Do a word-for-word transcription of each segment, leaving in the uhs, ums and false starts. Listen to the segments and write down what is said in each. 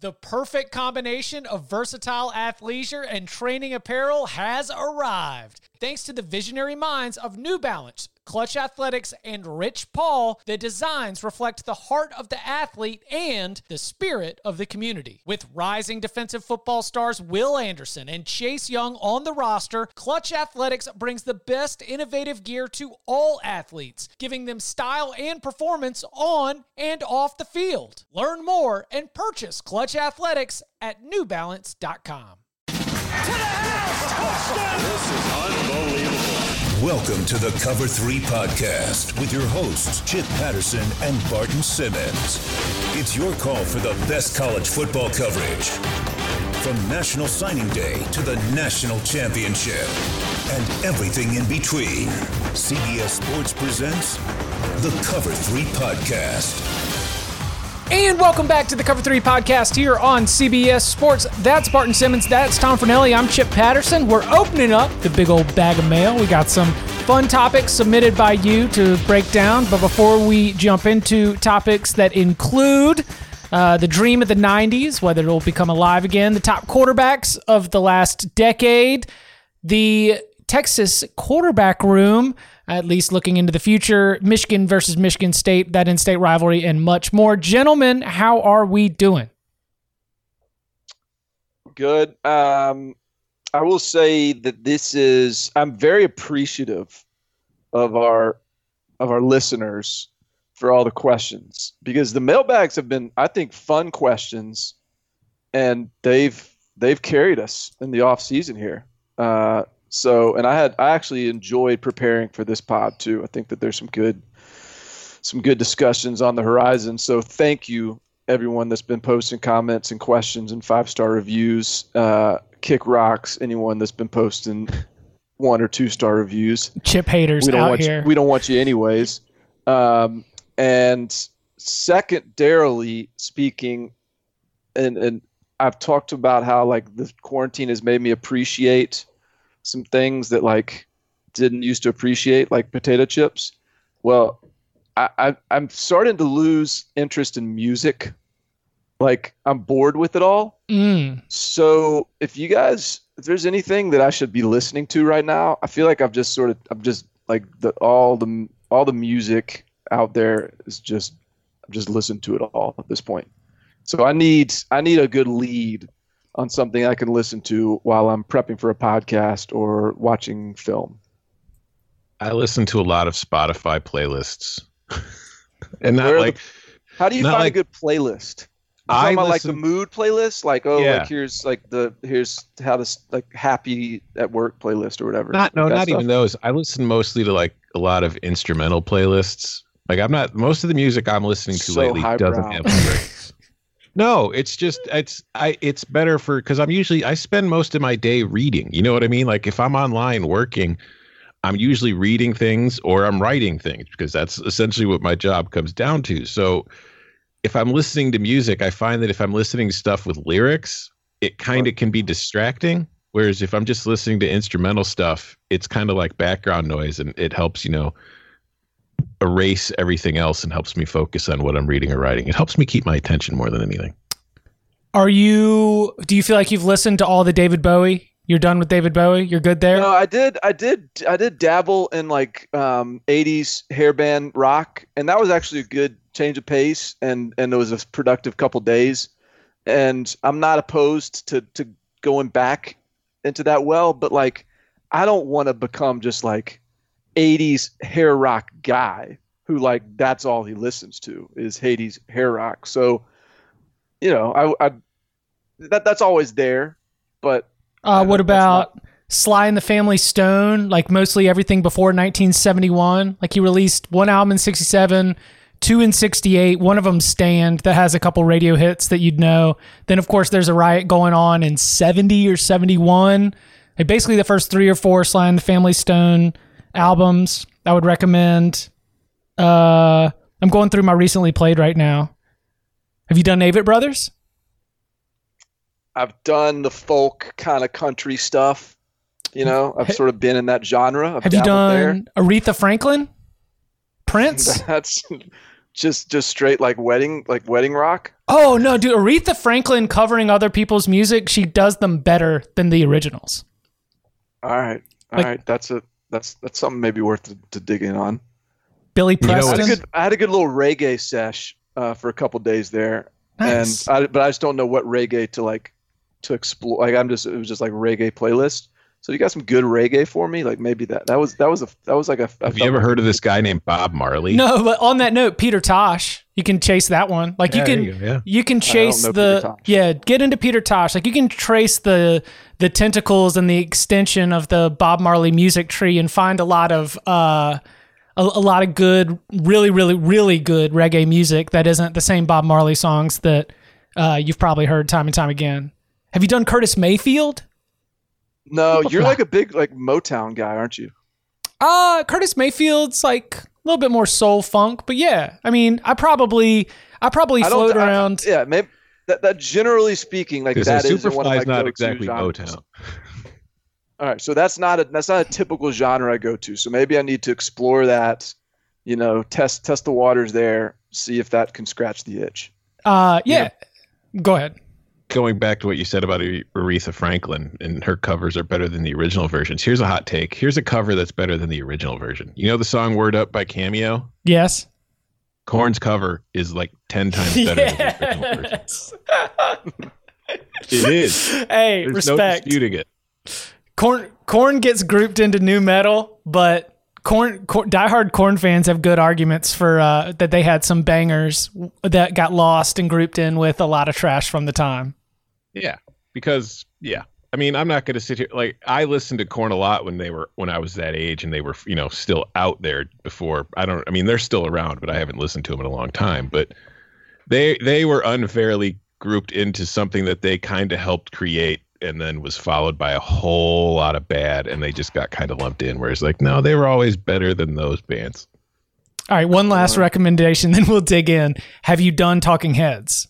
The perfect combination of versatile athleisure and training apparel has arrived. Thanks to the visionary minds of New Balance, Clutch Athletics, and Rich Paul, the designs reflect the heart of the athlete and the spirit of the community. With rising defensive football stars Will Anderson and Chase Young on the roster, Clutch Athletics brings the best innovative gear to all athletes, giving them style and performance on and off the field. Learn more and purchase Clutch Athletics at new balance dot com. To the house! Touchdown! This is unbelievable. Welcome to the Cover three Podcast with your hosts, Chip Patterson and Barton Simmons. It's your call for the best college football coverage. From National Signing Day to the National Championship and everything in between, C B S Sports presents the Cover three Podcast. And welcome back to the Cover three Podcast here on C B S Sports. That's Barton Simmons. That's Tom Fornelli. I'm Chip Patterson. We're opening up the big old bag of mail. We got some fun topics submitted by you to break down. But before we jump into topics that include uh, the dream of the nineties, whether it will become alive again, the top quarterbacks of the last decade, the Texas quarterback room, at least looking into the future, Michigan versus Michigan State, that in-state rivalry, and much more. Gentlemen, how are we doing? Good. Um, I will say that this is, I'm very appreciative of our of our listeners for all the questions, because the mailbags have been, I think, fun questions, and they've they've carried us in the off season here. Uh, So, and I had, I actually enjoyed preparing for this pod too. I think that there's some good, some good discussions on the horizon. So thank you everyone that's been posting comments and questions and five-star reviews, uh, Kick Rocks, anyone that's been posting one or two-star reviews. Chip haters we don't out want here. You, we don't want you anyways. Um, and secondarily speaking, and, and I've talked about how like the quarantine has made me appreciate some things that like didn't used to appreciate, like potato chips. Well, I, I, I'm starting to lose interest in music. Like I'm bored with it all. Mm. So if you guys, if there's anything that I should be listening to right now, I feel like I've just sort of, I'm just like the, all the, all the music out there is just, I'm just listening to it all at this point. So I need, I need a good lead on something I can listen to while I'm prepping for a podcast or watching film. I listen to a lot of Spotify playlists. and not like the, how do you find like, a good playlist? I'm I talking about listen, like the mood playlist, like oh yeah. like here's like the here's how to like happy at work playlist or whatever. Not no, like not stuff. even those. I listen mostly to like a lot of instrumental playlists. Like I'm not most of the music I'm listening to so lately highbrow. doesn't have lyrics. No, it's just it's I it's better for because I'm usually I spend most of my day reading. You know what I mean? Like if I'm online working, I'm usually reading things or I'm writing things because that's essentially what my job comes down to. So if I'm listening to music, I find that if I'm listening to stuff with lyrics, it kind of can be distracting. Whereas if I'm just listening to instrumental stuff, it's kind of like background noise and it helps, you know, erase everything else and helps me focus on what I'm reading or writing. It helps me keep my attention more than anything. Are you, do you feel like you've listened to all the David Bowie? You're done with David Bowie? You're good there? No, I did, I did, I did dabble in like um, eighties hairband rock, and that was actually a good change of pace, and and it was a productive couple days. And I'm not opposed to to going back into that well, but like I don't want to become just like eighties hair rock guy who like that's all he listens to is eighties hair rock. So, you know, I, I that that's always there, but uh, what about not... Sly and the Family Stone? Like mostly everything before nineteen seventy-one. Like he released one album in sixty-seven, two in sixty-eight. One of them, Stand, that has a couple radio hits that you'd know. Then of course there's a riot going on in seventy or seventy-one. Like basically the first three or four Sly and the Family Stone albums I would recommend. Uh, I'm going through my recently played right now. Have you done Avett Brothers? I've done the folk kind of country stuff. You know, I've sort of been in that genre. I've Have you done there. Aretha Franklin? Prince? That's just just straight like wedding like wedding rock. Oh no, dude! Aretha Franklin covering other people's music, she does them better than the originals. All right, all Like- right. That's a that's that's something maybe worth to, to dig in on. Billy You know I had, Preston. a good, I had a good little reggae sesh uh, for a couple days there, Nice. and I, but I just don't know what reggae to like to explore. Like I'm just it was just like reggae playlist. So you got some good reggae for me? Like maybe that that was that was a that was like a. I Have you felt ever like- heard of this guy named Bob Marley? No, but on that note, Peter Tosh, you can chase that one. Like Yeah, you there can, you go, yeah. you can chase know Peter the Tosh. yeah, get into Peter Tosh. Like you can trace the the tentacles and the extension of the Bob Marley music tree and find a lot of uh a, a lot of good, really, really, really good reggae music that isn't the same Bob Marley songs that uh, you've probably heard time and time again. Have you done Curtis Mayfield? No, you're like a big like Motown guy, aren't you? Uh, Curtis Mayfield's like a little bit more soul funk, but yeah, I mean, I probably, I probably I don't float I- around. yeah, maybe that, that generally speaking, like Because that is one of my Superfly's not go-to exactly genres. Motown. All right, so that's not a that's not a typical genre I go to. So maybe I need to explore that, you know, test test the waters there, see if that can scratch the itch. Uh, yeah. Go ahead. Going back to what you said about Aretha Franklin and her covers are better than the original versions. Here's a hot take. Here's a cover that's better than the original version. You know the song Word Up by Cameo? Yes. Korn's cover is like ten times better than the original version. Yes. It is. Hey, There's no respect. disputing it. Corn Corn gets grouped into new metal, but Corn, corn diehard Corn fans have good arguments for uh, that they had some bangers that got lost and grouped in with a lot of trash from the time. Yeah, because yeah, I mean, I'm not going to sit here like I listened to Korn a lot when they were when I was that age and they were you know still out there before. I don't. I mean, they're still around, but I haven't listened to them in a long time. But they they were unfairly grouped into something that they kind of helped create, and then was followed by a whole lot of bad, and they just got kind of lumped in. Whereas like, no, they were always better than those bands. All right, one last recommendation, then we'll dig in. Have you done Talking Heads?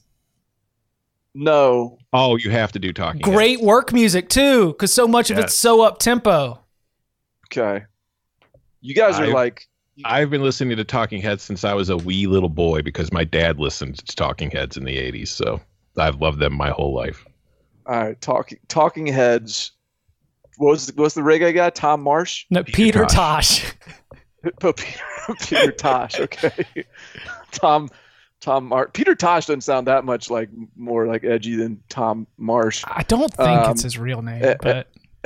No, Oh, you have to do Talking Great Heads. work music too, because so much of it's Yes. so up tempo. okay. You guys are I- like I've been listening to Talking Heads since I was a wee little boy because my dad listened to Talking Heads in the eighties. So I've loved them my whole life. all right. Talking Talking Heads. What was the, what was the reggae guy? Tom Marsh. No, Peter Peter Tosh. Tosh. Oh, Peter, Peter Tosh. Okay. Tom Tom Marsh. Peter Tosh doesn't sound that much like more like edgy than Tom Marsh. I don't think Um, it's his real name, uh, but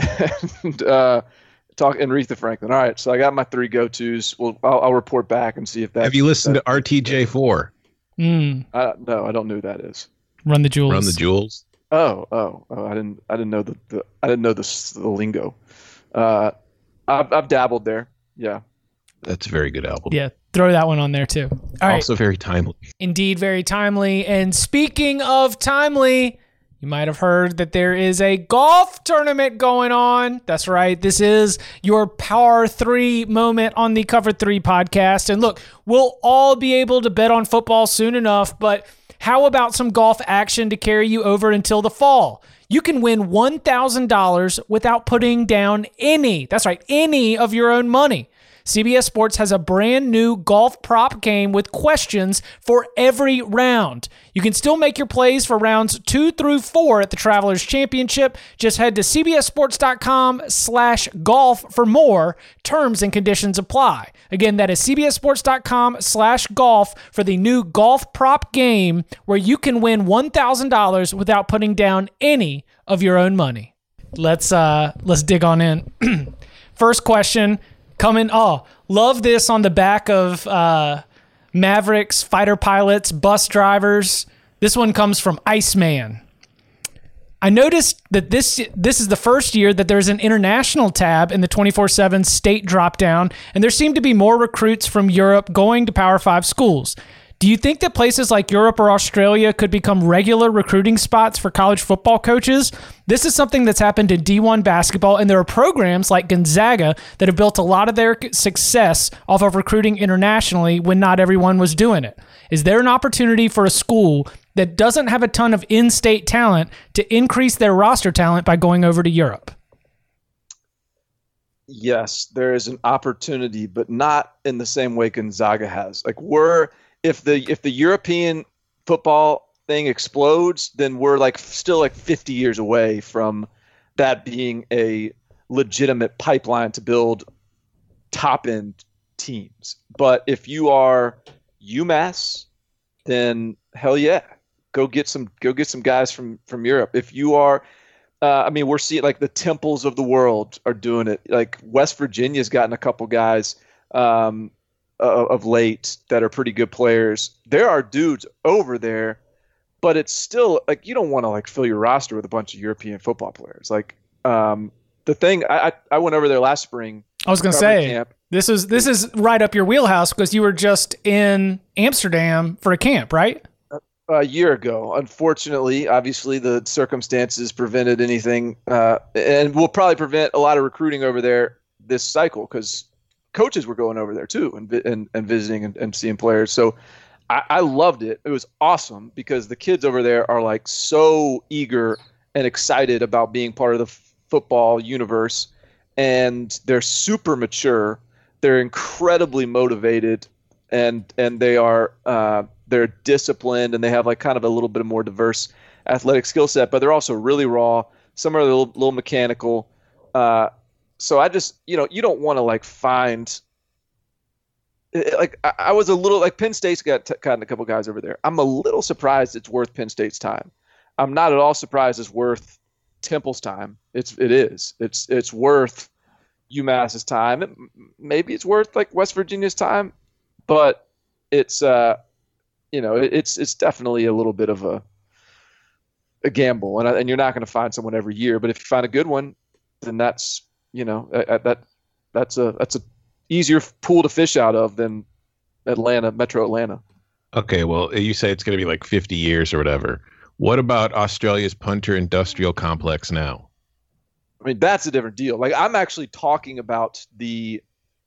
and uh, talk and Aretha Franklin. All right, so I got my three go tos. Well, I'll, I'll report back and see if that. Have you listened to R T J four? mm, I, no, I don't know who that is. Run the Jewels. Run the Jewels? Oh, oh, oh! I didn't, I didn't know the, the I didn't know the, s- the lingo. Uh, I've, I've dabbled there. Yeah. That's a very good album. Yeah, throw that one on there too. All right. Also very timely. Indeed, very timely. And speaking of timely, you might have heard that there is a golf tournament going on. That's right. This is your Power Three moment on the Cover Three podcast. And look, we'll all be able to bet on football soon enough, but how about some golf action to carry you over until the fall? You can win one thousand dollars without putting down any, that's right, any of your own money. C B S Sports has a brand new golf prop game with questions for every round. You can still make your plays for rounds two through four at the Travelers Championship. Just head to cbssports.com slash golf for more. Terms and conditions apply. Again, that is cbssports.com slash golf for the new golf prop game where you can win one thousand dollars without putting down any of your own money. Let's uh let's dig on in. First question. Coming, oh, love this on the back of uh, Mavericks, fighter pilots, bus drivers. This one comes from Iceman. I noticed that this this is the first year that there's an international tab in the twenty-four seven state dropdown, and there seem to be more recruits from Europe going to Power five schools. Do you think that places like Europe or Australia could become regular recruiting spots for college football coaches? This is something that's happened in D one basketball, and there are programs like Gonzaga that have built a lot of their success off of recruiting internationally when not everyone was doing it. Is there an opportunity for a school that doesn't have a ton of in-state talent to increase their roster talent by going over to Europe? Yes, there is an opportunity, but not in the same way Gonzaga has. Like we're if the if the European football thing explodes, then we're like still like fifty years away from that being a legitimate pipeline to build top end teams. But if you are UMass, then hell yeah, go get some go get some guys from from Europe. If you are, uh, I mean, we're seeing like the Temples of the world are doing it. Like West Virginia's gotten a couple guys um, of, of late that are pretty good players. There are dudes over there, but it's still like you don't want to like fill your roster with a bunch of European football players. Like um, the thing, I I went over there last spring. I was going to say camp. this is this is right up your wheelhouse because you were just in Amsterdam for a camp, right? A year ago. Unfortunately, obviously, the circumstances prevented anything, uh, and will probably prevent a lot of recruiting over there this cycle because coaches were going over there too and and, and visiting and, and seeing players. So I, I loved it. It was awesome because the kids over there are like so eager and excited about being part of the f- football universe, and they're super mature. They're incredibly motivated, and and they are. Uh, They're disciplined and they have like kind of a little bit more diverse athletic skill set, but they're also really raw. Some are a little, little mechanical. Uh, so I just, you know, you don't want to like find like I, I was a little like Penn State's got t- gotten a couple guys over there. I'm a little surprised it's worth Penn State's time. I'm not at all surprised it's worth Temple's time. It's it is. It's it's worth UMass's time. It, maybe it's worth like West Virginia's time, but it's uh you know, it's it's definitely a little bit of a a gamble, and and you're not going to find someone every year. But if you find a good one, then that's you know that that's a that's a easier pool to fish out of than Atlanta, Metro Atlanta. Okay, well, you say it's going to be like fifty years or whatever. What about Australia's punter industrial complex now? I mean, that's a different deal. Like I'm actually talking about the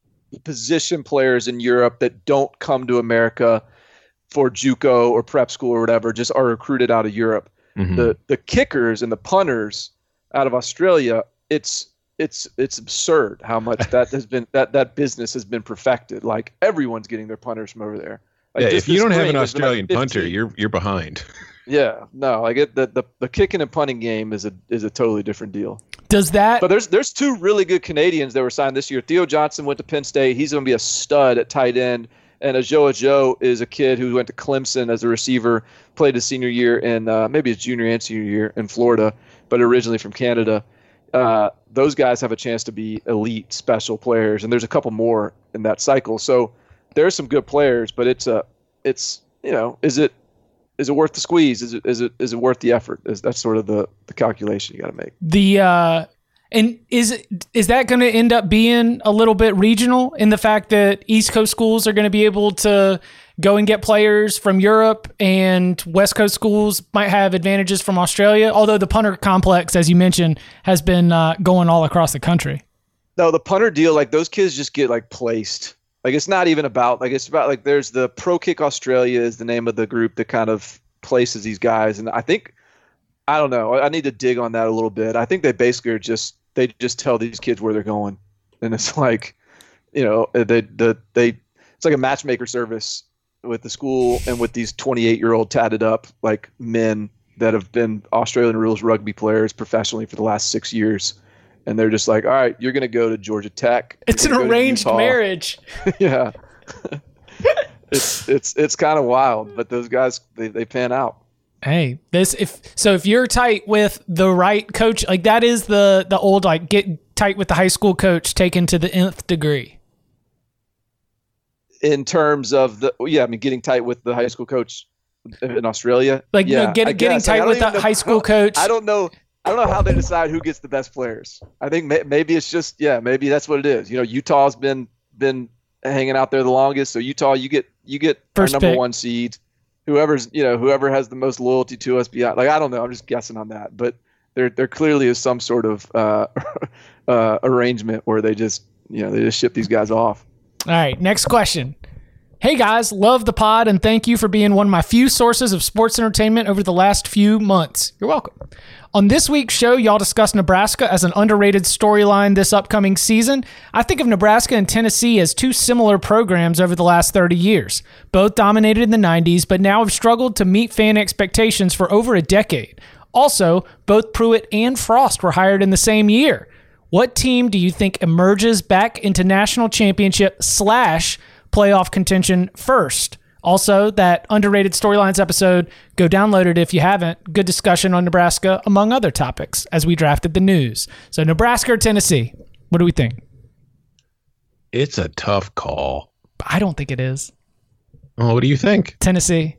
position players in Europe that don't come to America for JUCO or prep school or whatever, just are recruited out of Europe. Mm-hmm. The the kickers and the punters out of Australia, it's it's it's absurd how much that has been that that business has been perfected. Like everyone's getting their punters from over there. Like yeah, if you don't have an Australian like punter, you're you're behind. Yeah, no, like it, the, the the kicking and punting game is a is a totally different deal. Does that? But there's there's two really good Canadians that were signed this year. Theo Johnson went to Penn State. He's going to be a stud at tight end. And Ajoa Joe is a kid who went to Clemson as a receiver, played his senior year in uh, maybe his junior and senior year in Florida, but originally from Canada. Uh, those guys have a chance to be elite special players, and there's a couple more in that cycle. So there's some good players, but it's a it's you know is it is it worth the squeeze? Is it is it is it worth the effort? Is that's sort of the the calculation you got to make. The uh, and is is that going to end up being a little bit regional in the fact that East Coast schools are going to be able to go and get players from Europe, and West Coast schools might have advantages from Australia? Although the punter complex, as you mentioned, has been uh, going all across the country. No, the punter deal, like those kids just get like placed. Like it's not even about like it's about like there's the Pro Kick Australia is the name of the group that kind of places these guys, and I think I don't know. I need to dig on that a little bit. I think they basically are just they just tell these kids where they're going, and it's like, you know, they the they it's like a matchmaker service with the school and with these twenty-eight year old tatted up like men that have been Australian rules rugby players professionally for the last six years. And they're just like, all right, you're going to go to Georgia Tech. It's an arranged marriage. Yeah. it's it's it's kind of wild, but those guys, they, they pan out. Hey, this if so if you're tight with the right coach, like that is the the old like get tight with the high school coach taken to the nth degree. In terms of the yeah, I mean getting tight with the high school coach in Australia. Like yeah, no, get, getting tight like, with the know, high school coach. I don't know. I don't know how they decide who gets the best players. I think may, maybe it's just yeah, maybe that's what it is. You know, Utah's been been hanging out there the longest, so Utah, you get you get First our number pick. one seed. Whoever's you know whoever has the most loyalty to us beyond. Like I don't know, I'm just guessing on that, but there there clearly is some sort of uh, uh, arrangement where they just you know they just ship these guys off. All right, next question. Hey guys, love the pod and thank you for being one of my few sources of sports entertainment over the last few months. You're welcome. On this week's show, y'all discuss Nebraska as an underrated storyline this upcoming season. I think of Nebraska and Tennessee as two similar programs over the last thirty years. Both dominated in the nineties, but now have struggled to meet fan expectations for over a decade. Also, both Pruitt and Frost were hired in the same year. What team do you think emerges back into national championship slash playoff contention first? Also, that underrated storylines episode, go download it if you haven't. Good discussion on Nebraska, among other topics, as we drafted the news. So Nebraska or Tennessee? What do we think? It's a tough call. I don't think it is. Well, what do you think? Tennessee.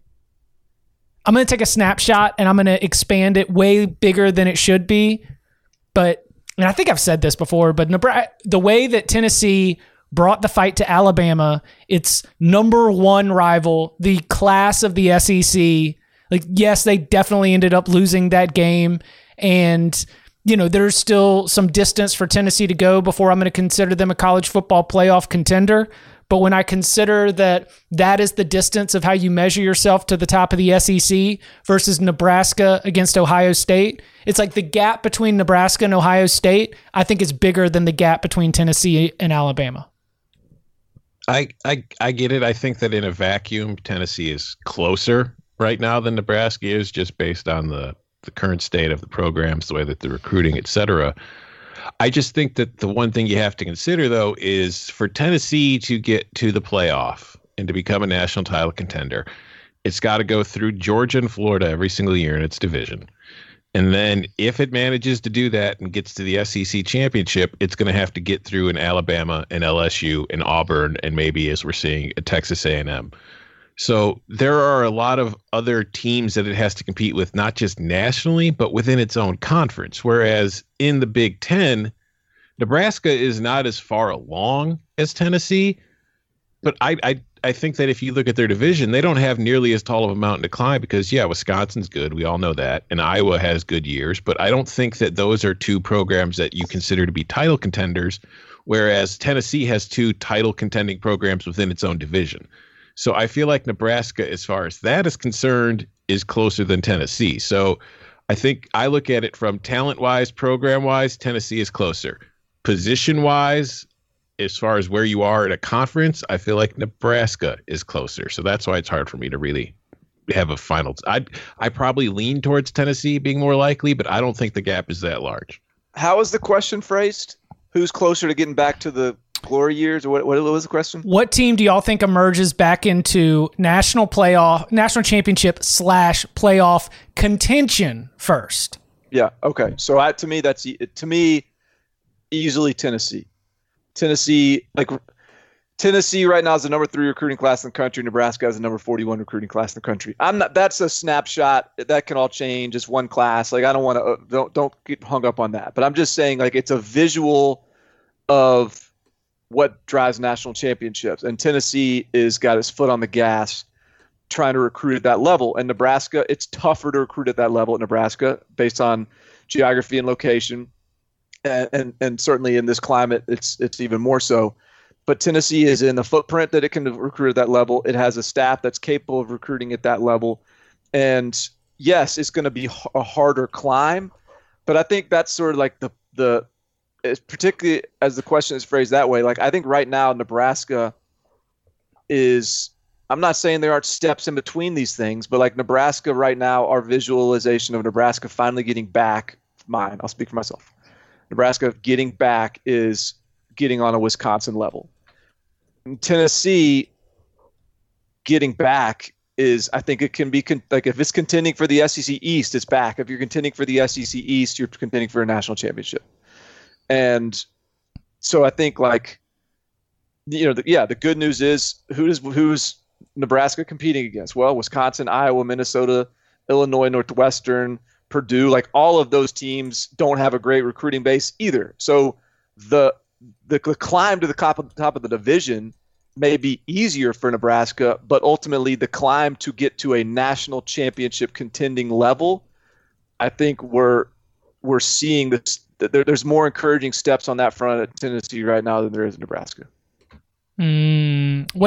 I'm going to take a snapshot and I'm going to expand it way bigger than it should be. But, and I think I've said this before, but Nebraska, the way that Tennessee brought the fight to Alabama, its number one rival, the class of the S E C. Like, yes, they definitely ended up losing that game. And, you know, there's still some distance for Tennessee to go before I'm going to consider them a college football playoff contender. But when I consider that that is the distance of how you measure yourself to the top of the S E C versus Nebraska against Ohio State, it's like the gap between Nebraska and Ohio State, I think is bigger than the gap between Tennessee and Alabama. I, I I get it. I think that in a vacuum, Tennessee is closer right now than Nebraska is, just based on the, the current state of the programs, the way that they're recruiting, et cetera. I just think that the one thing you have to consider, though, is for Tennessee to get to the playoff and to become a national title contender, it's got to go through Georgia and Florida every single year in its division. And then if it manages to do that and gets to the S E C championship, it's going to have to get through an Alabama and L S U and Auburn and maybe, as we're seeing, a Texas A and M. So there are a lot of other teams that it has to compete with, not just nationally, but within its own conference. Whereas in the Big Ten, Nebraska is not as far along as Tennessee. But I, I I think that if you look at their division, they don't have nearly as tall of a mountain to climb because, yeah, Wisconsin's good. We all know that. And Iowa has good years. But I don't think that those are two programs that you consider to be title contenders, whereas Tennessee has two title contending programs within its own division. So I feel like Nebraska, as far as that is concerned, is closer than Tennessee. So I think I look at it from talent-wise, program-wise, Tennessee is closer. Position-wise, as far as where you are in a conference, I feel like Nebraska is closer. So that's why it's hard for me to really have a final. I I probably lean towards Tennessee being more likely, but I don't think the gap is that large. How is the question phrased? Who's closer to getting back to the glory years, or what, what was the question? What team do y'all think emerges back into national playoff, national championship slash playoff contention first? Yeah. Okay. So I, to me, that's to me easily Tennessee. Tennessee, like Tennessee right now is the number three recruiting class in the country. Nebraska has the number forty-one recruiting class in the country. I'm not. That's a snapshot. That can all change. It's one class. Like I don't want to. Don't don't get hung up on that. But I'm just saying, like it's a visual of what drives national championships. And Tennessee is got his foot on the gas trying to recruit at that level. And Nebraska, it's tougher to recruit at that level at Nebraska based on geography and location. And, and and certainly in this climate, it's it's even more so. But Tennessee is in the footprint that it can recruit at that level. It has a staff that's capable of recruiting at that level. And yes, it's going to be a harder climb. But I think that's sort of like the the It's particularly as the question is phrased that way. Like I think right now Nebraska is, I'm not saying there aren't steps in between these things, but like Nebraska right now, our visualization of Nebraska finally getting back, mine, I'll speak for myself. Nebraska getting back is getting on a Wisconsin level. In Tennessee getting back is, I think it can be con- like if it's contending for the S E C East, it's back. If you're contending for the S E C East, you're contending for a national championship. And so I think like, you know, the, yeah, the good news is who is who's Nebraska competing against? Well, Wisconsin, Iowa, Minnesota, Illinois, Northwestern, Purdue, like all of those teams don't have a great recruiting base either. So the the, the climb to the top of, top of the division may be easier for Nebraska, but ultimately the climb to get to a national championship contending level, I think we're we're seeing this. There, there's more encouraging steps on that front at Tennessee right now than there is in Nebraska. Mm, what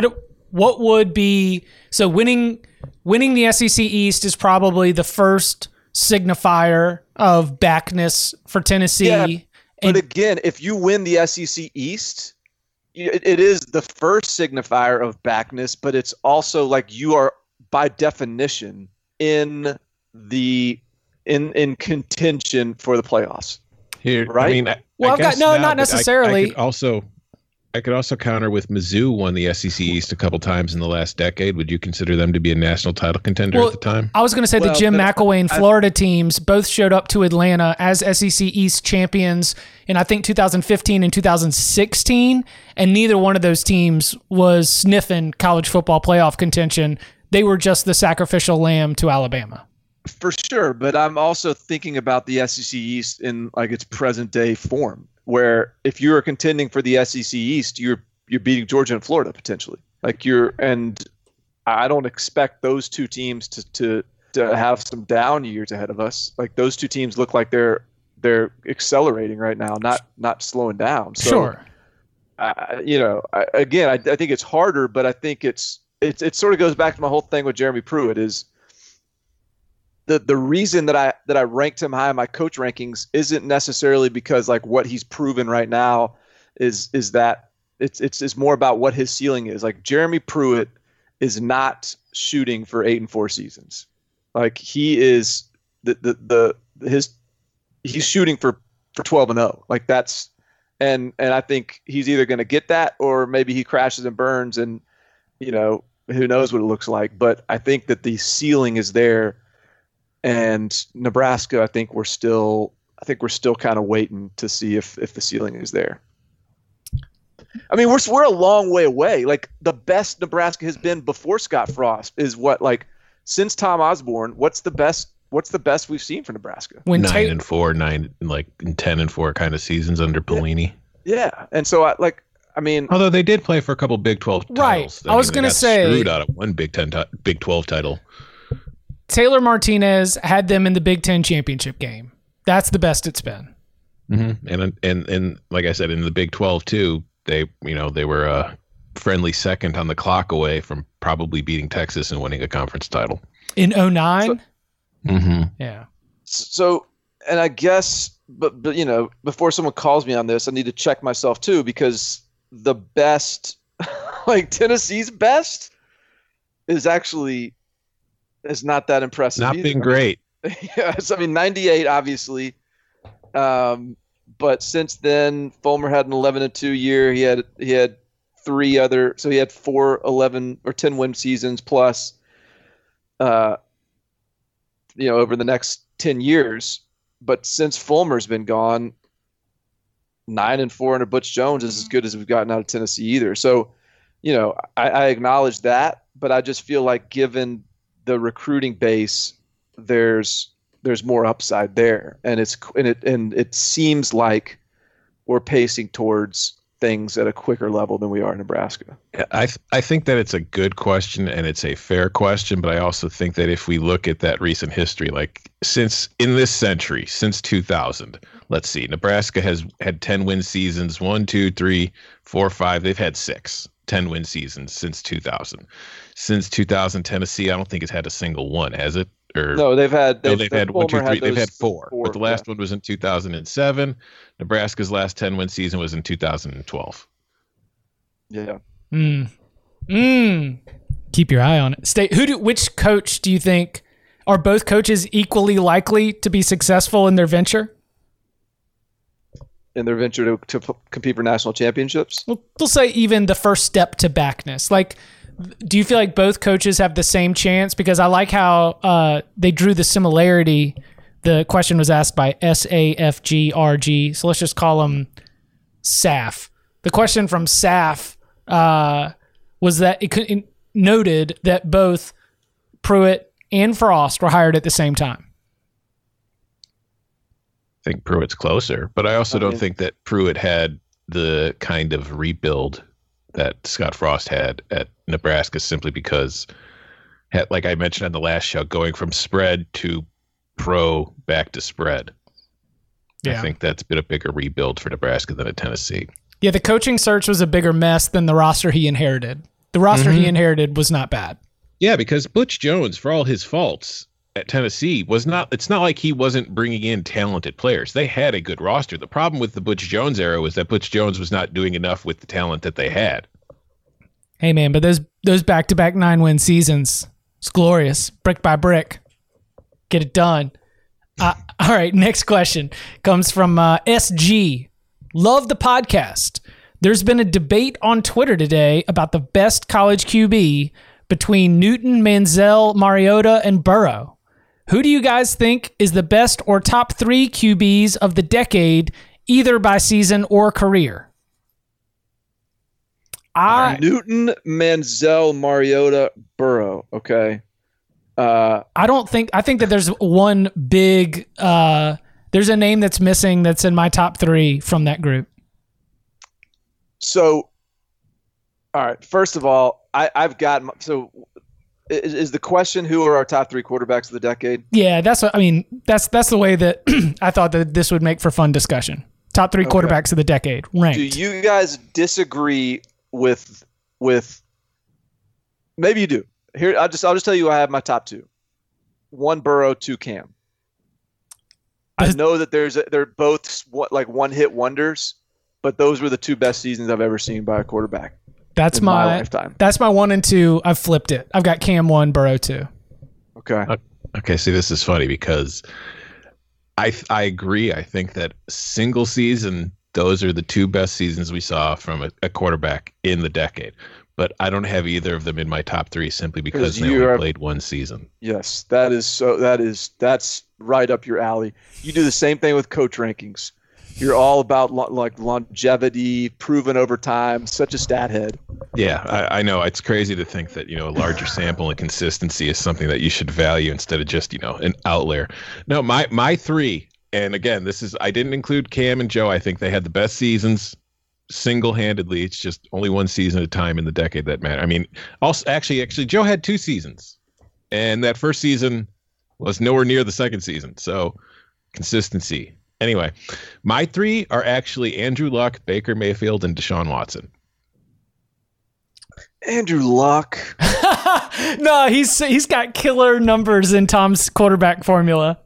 what would be so winning winning the S E C East is probably the first signifier of backness for Tennessee. Yeah, and, but again, if you win the S E C East, it, it is the first signifier of backness, but it's also like you are by definition in the in in contention for the playoffs. Here, right? I mean, I, well, I I've got guess no, now, not but I- necessarily. I could also, I could also counter with Mizzou won the S E C East a couple times in the last decade. Would you consider them to be a national title contender Well, at the time? I was going to say Well, the Jim but McElwain I- Florida teams both showed up to Atlanta as S E C East champions in I think two thousand fifteen and two thousand sixteen, and neither one of those teams was sniffing college football playoff contention. They were just the sacrificial lamb to Alabama. For sure, but I'm also thinking about the S E C East in like its present day form, where if you're contending for the S E C East, you're you're beating Georgia and Florida potentially. Like you're, and I don't expect those two teams to to to have some down years ahead of us. Like those two teams look like they're they're accelerating right now, not not slowing down. So, Sure. I, you know, I, again, I, I think it's harder, but I think it's it's it sort of goes back to my whole thing with Jeremy Pruitt is. The, the reason that I that I ranked him high in my coach rankings isn't necessarily because like what he's proven right now is is that it's it's it's more about what his ceiling is. Like Jeremy Pruitt is not shooting for eight and four seasons. Like he is the the, the his he's shooting for, for twelve and oh. Like that's and and I think he's either going to get that or maybe he crashes and burns and you know who knows what it looks like. But I think that the ceiling is there. And Nebraska, I think we're still, I think we're still kind of waiting to see if, if the ceiling is there. I mean, we're we're a long way away. Like the best Nebraska has been before Scott Frost is what like since Tom Osborne. What's the best? What's the best we've seen for Nebraska? When nine Ta- and four, nine like ten and four kind of seasons under Pelini. Yeah, and so I like. I mean, Although they did play for a couple Big twelve Right. titles. I was mean, they gonna got say- screwed out of one Big Ten, ti- Big twelve title. Taylor Martinez had them in the Big Ten championship game. That's the best it's been. Mm-hmm. And and and like I said, in the Big twelve too, they you know they were a friendly second on the clock away from probably beating Texas and winning a conference title. In oh nine? Mm-hmm. Yeah. so and I guess, but but you know, before someone calls me on this, I need to check myself too because the best, like Tennessee's best, is actually. Is not that impressive. Not either. been great. Yes, I mean ninety-eight, obviously, um, but since then, Fulmer had an eleven and two year. He had he had three other, so he had four eleven or ten win seasons plus, uh, you know, over the next ten years. But since Fulmer's been gone, nine and four under Butch Jones is as good as we've gotten out of Tennessee either. So, you know, I, I acknowledge that, but I just feel like given the recruiting base, there's there's more upside there, and it's and it and it seems like we're pacing towards things at a quicker level than we are in Nebraska. I th- I think that it's a good question and it's a fair question, but I also think that if we look at that recent history, like since in this century, since two thousand, let's see, Nebraska has had ten win seasons, one, two, three, four, five. They've had six ten win seasons since two thousand. Since two thousand, Tennessee, I don't think it's had a single one, has it? Or No, they've had no, they've, they've had one, two, Fulmer three. They've those had four, but the last yeah. one was in two thousand seven. Nebraska's last ten win season was in two thousand twelve. Yeah. Mm. Mm. Keep your eye on it. Stay. Who do? Which coach do you think are both coaches equally likely to be successful in their venture? In their venture to, to p- compete for national championships. We'll, we'll say even the first step to backness. Like, do you feel like both coaches have the same chance? Because I like how uh, they drew the similarity. The question was asked by S A F G R G, so let's just call him S A F. The question from S A F uh, was that it, could, it noted that both Pruitt and Frost were hired at the same time. I think Pruitt's closer, but I also I don't mean- think that Pruitt had the kind of rebuild that Scott Frost had at Nebraska simply because, had, like I mentioned on the last show, going from spread to pro back to spread. Yeah. I think that's been a bigger rebuild for Nebraska than at Tennessee. Yeah, the coaching search was a bigger mess than the roster he inherited. The roster Mm-hmm. he inherited was not bad. Yeah, because Butch Jones, for all his faults at Tennessee, was not. It's not like he wasn't bringing in talented players. They had a good roster. The problem with the Butch Jones era was that Butch Jones was not doing enough with the talent that they had. Hey, man, but those those back-to-back nine-win seasons, it's glorious. Brick by brick. Get it done. Uh, all right, next question comes from uh, S G. Love the podcast. There's been a debate on Twitter today about the best college Q B between Newton, Manziel, Mariota, and Burrow. Who do you guys think is the best or top three Q Bs of the decade, either by season or career? I Newton, Manziel, Mariota, Burrow. Okay. Uh, I don't think I think that there's one big uh, there's a name that's missing that's in my top three from that group. so, all right. First of all, I, I've got my- so is, is the question who are our top three quarterbacks of the decade? Yeah, that's what I mean. That's that's the way that I thought that this would make for fun discussion. Top three Okay. quarterbacks of the decade ranked. Do you guys disagree with with? Maybe you do. Here, I'll just I'll just tell you I have my top two. One Burrow, two Cam. I know that there's a, they're both what like one hit wonders, but those were the two best seasons I've ever seen by a quarterback. That's in my, my lifetime. That's my one and two. I've flipped it. I've got Cam one, Burrow two. Okay. Okay, see, this is funny because I I agree. I think that single season, those are the two best seasons we saw from a, a quarterback in the decade. But I don't have either of them in my top three simply because Because they you only are- played one season. Yes, that is so. That is that's right up your alley. You do the same thing with coach rankings. You're all about lo- like longevity, proven over time. Such a stat head. Yeah, I, I know. It's crazy to think that, you know, a larger sample and consistency is something that you should value instead of just, you know, an outlier. No, my my three, and again, this is I didn't include Cam and Joe. I think they had the best seasons single-handedly. It's just only one season at a time in the decade that matter. I mean, also actually, actually, Joe had two seasons, and that first season was nowhere near the second season. So consistency. Anyway, my three are actually Andrew Luck, Baker Mayfield, and Deshaun Watson. Andrew Luck. No, he's he's got killer numbers in Tom's quarterback formula.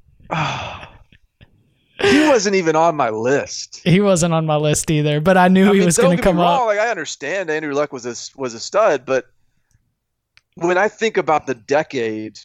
He wasn't even on my list. He wasn't on my list either, but I knew I he mean, was don't going to get me come wrong, up. Like I understand Andrew Luck was a was a stud, but when I think about the decade,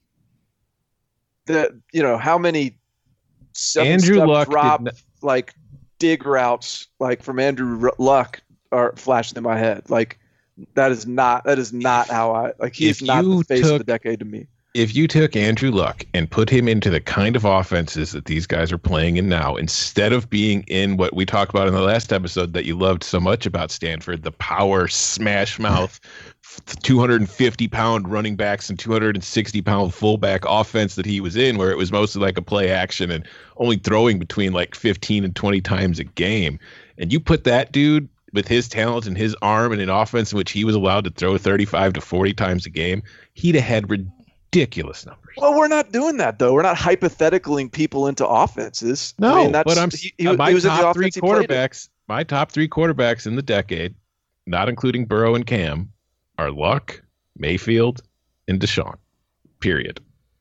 the you know how many seven Andrew step Luck did drop not- like dig routes like from Andrew R- Luck are flashing in my head. Like that is not that is not how I like. He's If not you the face of took- the decade to me. If you took Andrew Luck and put him into the kind of offenses that these guys are playing in now, instead of being in what we talked about in the last episode that you loved so much about Stanford, the power smash mouth, two hundred fifty pound running backs and two hundred sixty pound fullback offense that he was in, where it was mostly like a play action and only throwing between like fifteen and twenty times a game. And you put that dude with his talent and his arm in an offense in which he was allowed to throw thirty-five to forty times a game, he'd have had ridiculous numbers. Well, we're not doing that though. We're not hypotheticaling people into offenses. No, I mean, that's, but I'm he, he, my he was in the top three offense he played in. quarterbacks. My top three quarterbacks in the decade, not including Burrow and Cam, are Luck, Mayfield, and Deshaun. Period.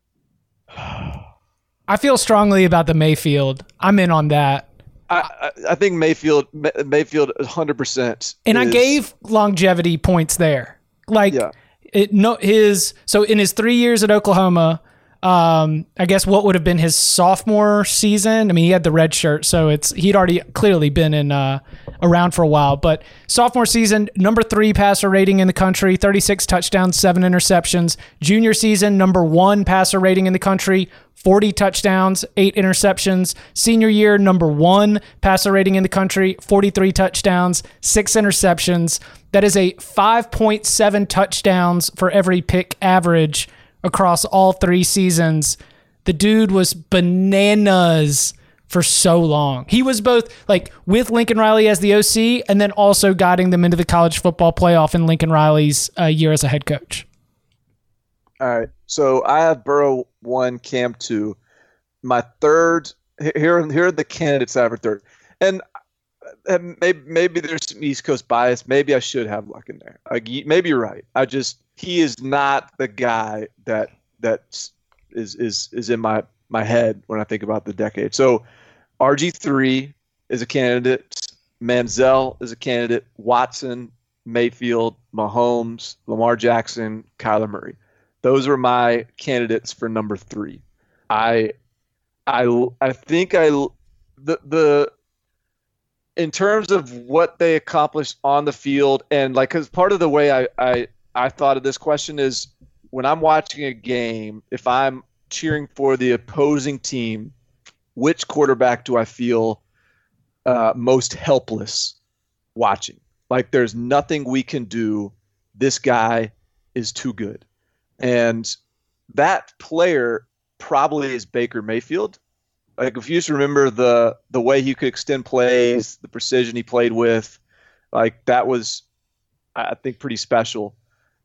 I feel strongly about the Mayfield. I'm in on that. I, I I think Mayfield May- Mayfield one hundred percent. And I is- gave longevity points there. Like Yeah. it no his so in his three years at Oklahoma, um, I guess what would have been his sophomore season. I mean, he had the red shirt, so it's he'd already clearly been in uh, around for a while. But sophomore season, number three passer rating in the country, thirty-six touchdowns, seven interceptions. Junior season, number one passer rating in the country, forty touchdowns, eight interceptions. Senior year, number one passer rating in the country, forty-three touchdowns, six interceptions. That is a five point seven touchdowns for every pick average across all three seasons. The dude was bananas for so long. He was both like with Lincoln Riley as the O C and then also guiding them into the college football playoff in Lincoln Riley's uh, year as a head coach. All right. So I have Burrow one, Cam two. My third here here are the candidates I have for third. And maybe maybe there's some East Coast bias. Maybe I should have Luck in there. Like, maybe you're right. I just he is not the guy that that is is is in my my head when I think about the decade. So R G three is a candidate. Manziel is a candidate. Watson, Mayfield, Mahomes, Lamar Jackson, Kyler Murray. Those are my candidates for number three. I I I think I the the in terms of what they accomplished on the field, and like, because part of the way I, I I thought of this question is when I'm watching a game, if I'm cheering for the opposing team, which quarterback do I feel uh, most helpless watching? Like, there's nothing we can do. This guy is too good. And that player probably is Baker Mayfield. Like, if you just remember the the way he could extend plays, the precision he played with, like, that was, I think, pretty special.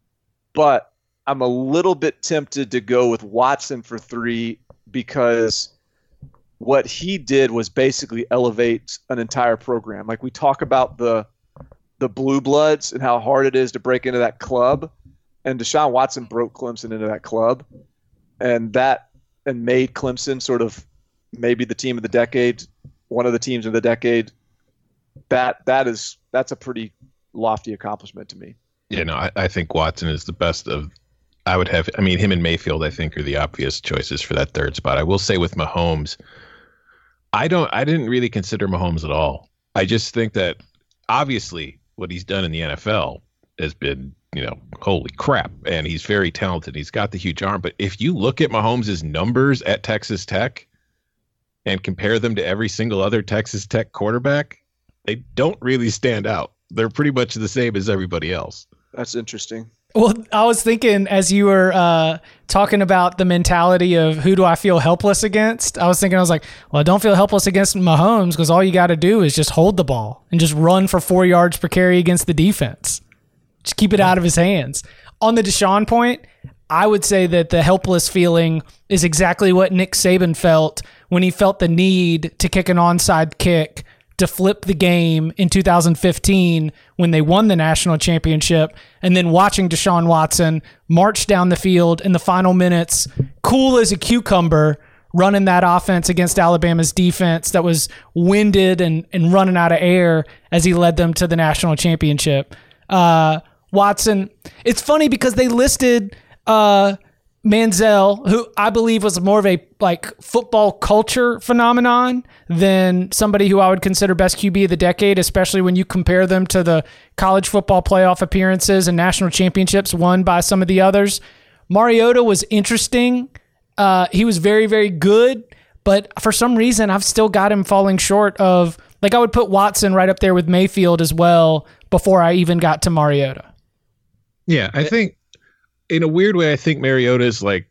But I'm a little bit tempted to go with Watson for three because what he did was basically elevate an entire program. Like, we talk about the the blue bloods and how hard it is to break into that club, and Deshaun Watson broke Clemson into that club, and that and made Clemson sort of maybe the team of the decade, one of the teams of the decade. That that is that's a pretty lofty accomplishment to me. Yeah, no, I, I think Watson is the best of. I would have. I mean, him and Mayfield, I think, are the obvious choices for that third spot. I will say with Mahomes, I don't. I didn't really consider Mahomes at all. I just think that obviously what he's done in the N F L has been, you know, holy crap, and he's very talented. He's got the huge arm, but if you look at Mahomes' numbers at Texas Tech and compare them to every single other Texas Tech quarterback, they don't really stand out. They're pretty much the same as everybody else. That's interesting. Well, I was thinking as you were uh, talking about the mentality of who do I feel helpless against, I was thinking, I was like, well, don't feel helpless against Mahomes because all you got to do is just hold the ball and just run for four yards per carry against the defense. Just keep it out of his hands. On the Deshaun point, I would say that the helpless feeling is exactly what Nick Saban felt when he felt the need to kick an onside kick to flip the game in two thousand fifteen when they won the national championship, and then watching Deshaun Watson march down the field in the final minutes, cool as a cucumber, running that offense against Alabama's defense that was winded and, and running out of air as he led them to the national championship. Uh, Watson, it's funny because they listed uh, Manziel, who I believe was more of a like football culture phenomenon than somebody who I would consider best Q B of the decade, especially when you compare them to the college football playoff appearances and national championships won by some of the others. Mariota was interesting. Uh, he was very, very good, but for some reason, I've still got him falling short of, like, I would put Watson right up there with Mayfield as well before I even got to Mariota. Yeah, I think in a weird way, I think Mariota's like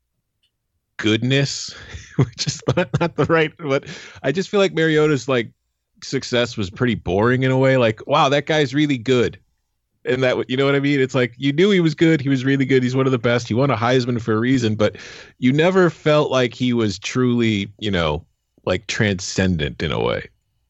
goodness, which is not, not the right, but I just feel like Mariota's like success was pretty boring in a way. Like, wow, that guy's really good. And that, you know what I mean? It's like, you knew he was good. He was really good. He's one of the best. He won a Heisman for a reason, but you never felt like he was truly, you know, like transcendent in a way.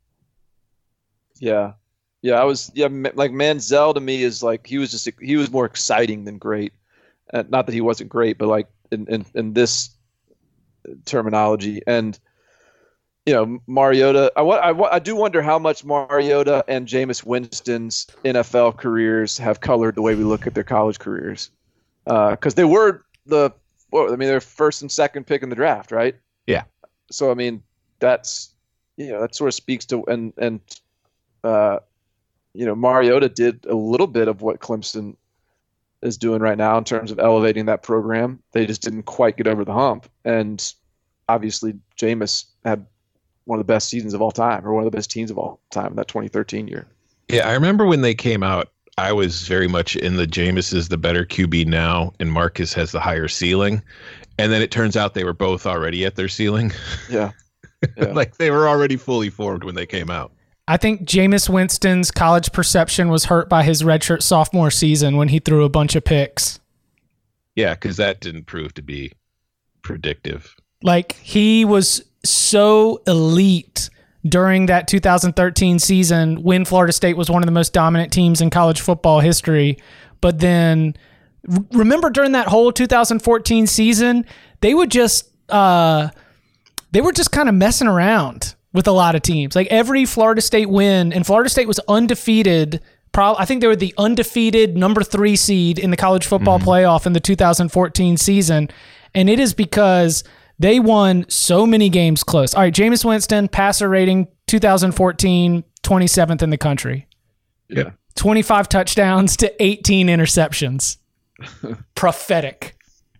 Yeah. Yeah. I was, yeah. Like Manziel to me is like, he was just, he was more exciting than great. Uh, not that he wasn't great, but like in, in, in this terminology. And, you know, Mariota, I, I, I do wonder how much Mariota and Jameis Winston's N F L careers have colored the way we look at their college careers. Because uh, they were the, well, I mean, they're first and second pick in the draft, right? Yeah. So, I mean, that's, you know, that sort of speaks to, and, and uh, you know, Mariota did a little bit of what Clemson is doing right now in terms of elevating that program. They just didn't quite get over the hump. And obviously Jameis had one of the best seasons of all time, or one of the best teams of all time in that twenty thirteen year. Yeah, I remember when they came out, I was very much in the Jameis is the better Q B now, and Marcus has the higher ceiling. And then it turns out they were both already at their ceiling. Yeah. yeah. Like they were already fully formed when they came out. I think Jameis Winston's college perception was hurt by his redshirt sophomore season when he threw a bunch of picks. Yeah, because that didn't prove to be predictive. Like, he was so elite during that two thousand thirteen season when Florida State was one of the most dominant teams in college football history. But then remember during that whole two thousand fourteen season, they would just uh, they were just kind of messing around with a lot of teams. Like every Florida State win, and Florida State was undefeated. Pro- I think they were the undefeated number three seed in the college football mm-hmm. playoff in the two thousand fourteen season. And it is because they won so many games close. All right, Jameis Winston, passer rating two thousand fourteen, twenty-seventh in the country. Yeah. twenty-five touchdowns to eighteen interceptions. Prophetic.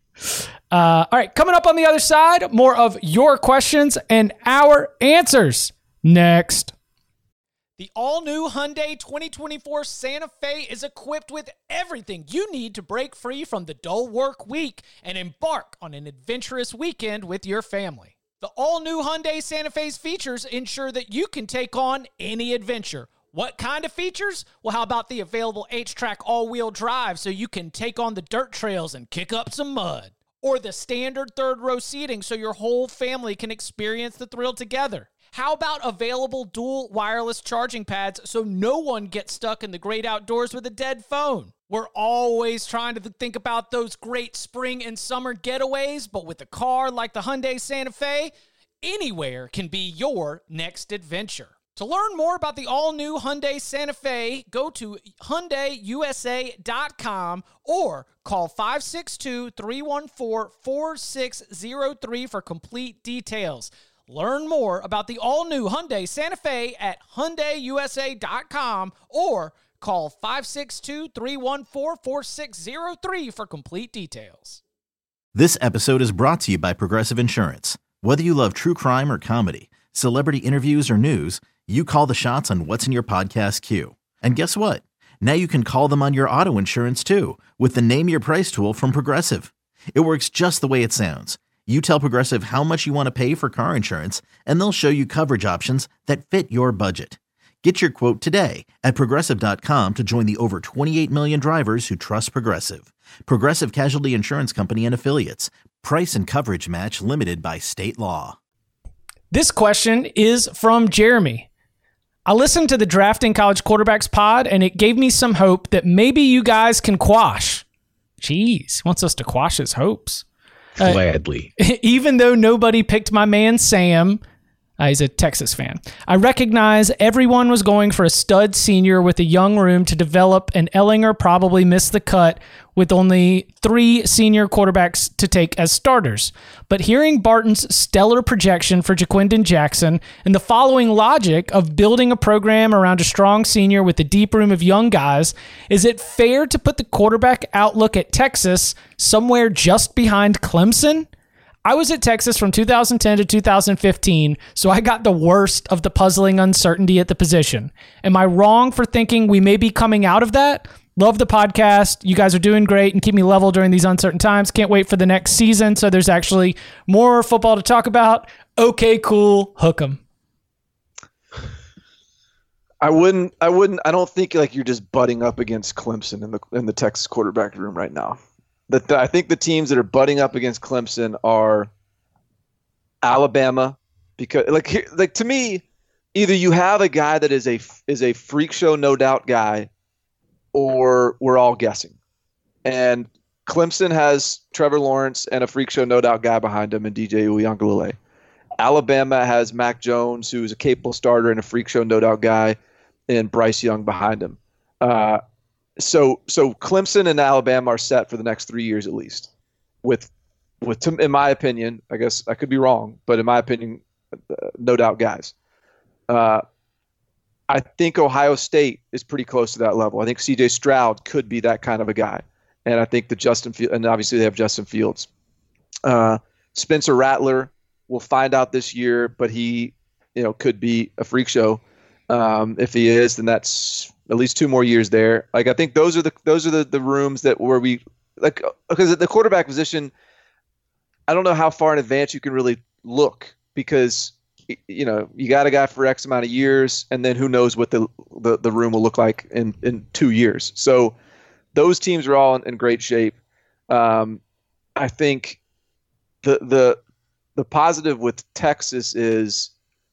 Uh, all right, coming up on the other side, more of your questions and our answers next. The all-new Hyundai twenty twenty-four Santa Fe is equipped with everything you need to break free from the dull work week and embark on an adventurous weekend with your family. The all-new Hyundai Santa Fe's features ensure that you can take on any adventure. What kind of features? Well, how about the available H-Track all-wheel drive so you can take on the dirt trails and kick up some mud? Or the standard third-row seating so your whole family can experience the thrill together? How about available dual wireless charging pads so no one gets stuck in the great outdoors with a dead phone? We're always trying to think about those great spring and summer getaways, but with a car like the Hyundai Santa Fe, anywhere can be your next adventure. To learn more about the all-new Hyundai Santa Fe, go to Hyundai U S A dot com or call five six two, three one four, four six zero three for complete details. Learn more about the all-new Hyundai Santa Fe at Hyundai U S A dot com or call five six two, three one four, four six zero three for complete details. This episode is brought to you by Progressive Insurance. Whether you love true crime or comedy, celebrity interviews or news, you call the shots on what's in your podcast queue. And guess what? Now you can call them on your auto insurance too with the Name Your Price tool from Progressive. It works just the way it sounds. You tell Progressive how much you want to pay for car insurance, and they'll show you coverage options that fit your budget. Get your quote today at Progressive dot com to join the over twenty-eight million drivers who trust Progressive. Progressive Casualty Insurance Company and Affiliates. Price and coverage match limited by state law. This question is from Jeremy. I listened to the Drafting College Quarterbacks pod, and it gave me some hope that maybe you guys can quash. Jeez, wants us to quash his hopes. Gladly. Uh, even though nobody picked my man Sam, uh, he's a Texas fan. I recognize everyone was going for a stud senior with a young room to develop, and Ellinger probably missed the cut with only three senior quarterbacks to take as starters. But hearing Barton's stellar projection for Jaquindon Jackson and the following logic of building a program around a strong senior with a deep room of young guys, is it fair to put the quarterback outlook at Texas somewhere just behind Clemson? I was at Texas from two thousand ten to two thousand fifteen, so I got the worst of the puzzling uncertainty at the position. Am I wrong for thinking we may be coming out of that? Love the podcast. You guys are doing great and keep me level during these uncertain times. Can't wait for the next season, so there's actually more football to talk about. Okay, cool. Hook 'em. I wouldn't. I wouldn't. I don't think like you're just butting up against Clemson in the in the Texas quarterback room right now. That I think the teams that are butting up against Clemson are Alabama, because like like to me, either you have a guy that is a is a freak show, no doubt guy, or we're all guessing. And Clemson has Trevor Lawrence and a freak show, no doubt guy behind him, and D J Uiagalelei. Alabama has Mac Jones, who's a capable starter and a freak show, no doubt guy, and Bryce Young behind him. Uh, so so Clemson and Alabama are set for the next three years at least. With with in my opinion, I guess I could be wrong, but in my opinion, uh, no doubt guys. Uh, I think Ohio State is pretty close to that level. I think C J Stroud could be that kind of a guy, and I think the Justin Fields, and obviously they have Justin Fields. Uh, Spencer Rattler, we'll find out this year, but he, you know, could be a freak show. Um, if he is, then that's at least two more years there. Like I think those are the those are the, the rooms that where we like because at the quarterback position, I don't know how far in advance you can really look because. You know, you got a guy for X amount of years, and then who knows what the the, the room will look like in, in two years. So those teams are all in, in great shape. Um, I think the the the positive with Texas is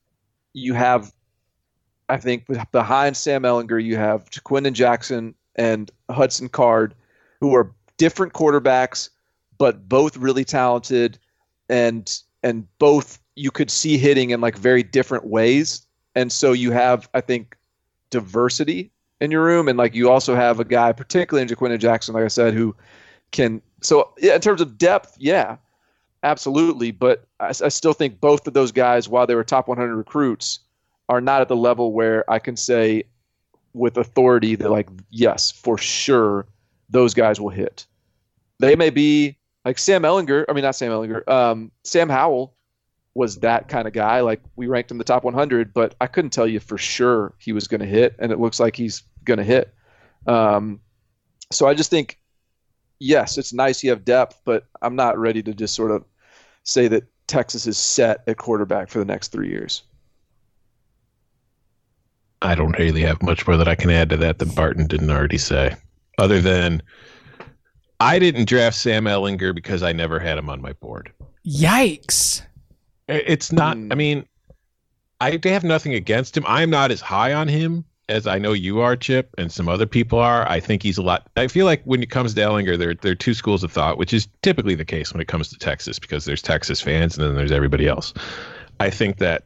you have, I think, behind Sam Ehlinger, you have Jaquindon Jackson and Hudson Card, who are different quarterbacks, but both really talented, and and both you could see hitting in like very different ways. And so you have, I think, diversity in your room, and like you also have a guy, particularly in Jaquindon Jackson, like I said, who can. So yeah, in terms of depth, yeah, absolutely. But I, I still think both of those guys, while they were top one hundred recruits, are not at the level where I can say with authority that, like, yes, for sure, those guys will hit. They may be like Sam Ehlinger. I mean, not Sam Ehlinger. Um, Sam Howell was that kind of guy. Like, we ranked him the top one hundred, but I couldn't tell you for sure he was going to hit, and it looks like he's going to hit. Um, so I just think, yes, it's nice you have depth, but I'm not ready to just sort of say that Texas is set at quarterback for the next three years. I don't really have much more that I can add to that that Barton didn't already say, other than I didn't draft Sam Ehlinger because I never had him on my board. Yikes. It's not, I mean, I have nothing against him. I'm not as high on him as I know you are, Chip, and some other people are. I think he's a lot. I feel like when it comes to Ehlinger, there, there are two schools of thought, which is typically the case when it comes to Texas, because there's Texas fans and then there's everybody else. I think that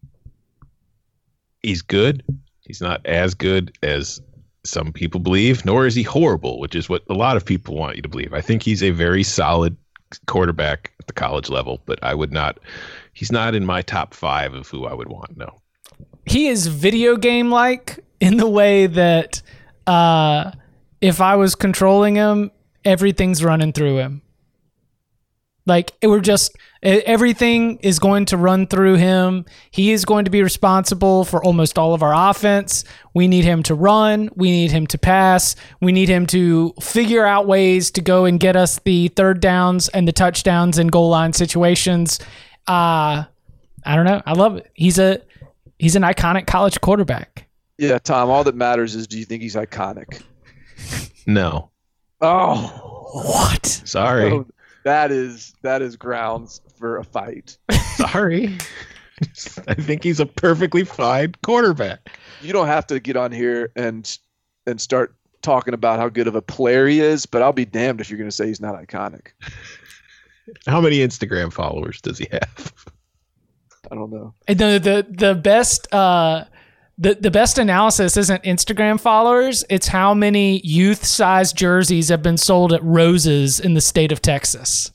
he's good. He's not as good as some people believe, nor is he horrible, which is what a lot of people want you to believe. I think he's a very solid quarterback at the college level, but I would not, he's not in my top five of who I would want, no. He is video game-like in the way that uh, if I was controlling him, everything's running through him. Like, it were just, everything is going to run through him. He is going to be responsible for almost all of our offense. We need him to run. We need him to pass. We need him to figure out ways to go and get us the third downs and the touchdowns in goal line situations. Uh, I don't know. I love it. He's a he's an iconic college quarterback. Yeah, Tom, all that matters is, do you think he's iconic? No. Oh. What? Sorry. Oh, that is that is grounds for a fight. Sorry. I think he's a perfectly fine quarterback. You don't have to get on here and and start talking about how good of a player he is, but I'll be damned if you're going to say he's not iconic. How many Instagram followers does he have? I don't know. The the the best uh the the best analysis isn't Instagram followers. It's how many youth-sized jerseys have been sold at Rose's in the state of Texas.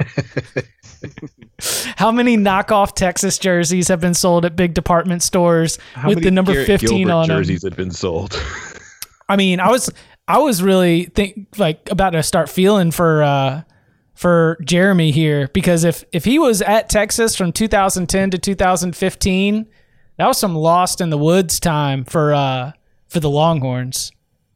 How many knockoff Texas jerseys have been sold at big department stores How with many the number Garrett fifteen Gilbert on them? jerseys have been sold? I mean, I was I was really think like about to start feeling for uh, for Jeremy here, because if if he was at Texas from two thousand ten to two thousand fifteen, that was some lost in the woods time for uh, for the Longhorns.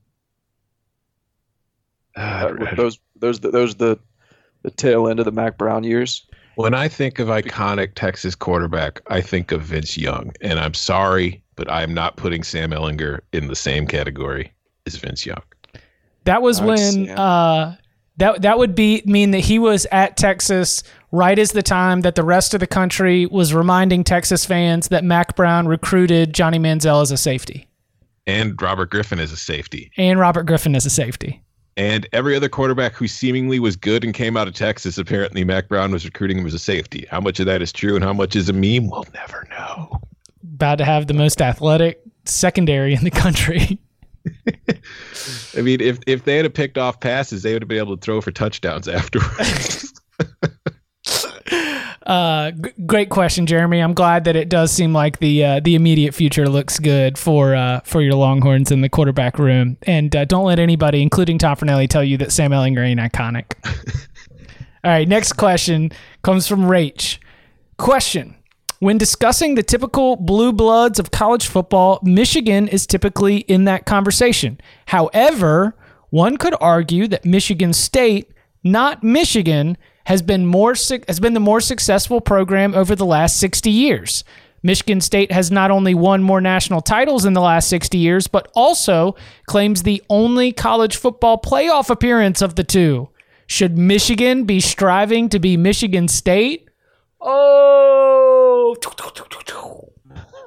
Uh, those those those the the tail end of the Mac Brown years. When I think of iconic Texas quarterback, I think of Vince Young, and I'm sorry, but I'm not putting Sam Ehlinger in the same category as Vince Young. That was when uh, that that would be mean that he was at Texas right as the time that the rest of the country was reminding Texas fans that Mac Brown recruited Johnny Manziel as a safety. And Robert Griffin as a safety. And Robert Griffin as a safety. And every other quarterback who seemingly was good and came out of Texas, apparently Mac Brown was recruiting him as a safety. How much of that is true and how much is a meme, we'll never know. About to have the most athletic secondary in the country. I mean, if if they had picked off passes, they would have been able to throw for touchdowns afterwards. uh, g- great question, Jeremy. I'm glad that it does seem like the uh, the immediate future looks good for uh, for your Longhorns in the quarterback room. And uh, don't let anybody, including Tom Fornelli, tell you that Sam Ehlinger ain't iconic. All right, next question comes from Rach. Question. When discussing the typical blue bloods of college football, Michigan is typically in that conversation. However, one could argue that Michigan State, not Michigan, has been more has been the more successful program over the last sixty years. Michigan State has not only won more national titles in the last sixty years, but also claims the only college football playoff appearance of the two. Should Michigan be striving to be Michigan State? Oh,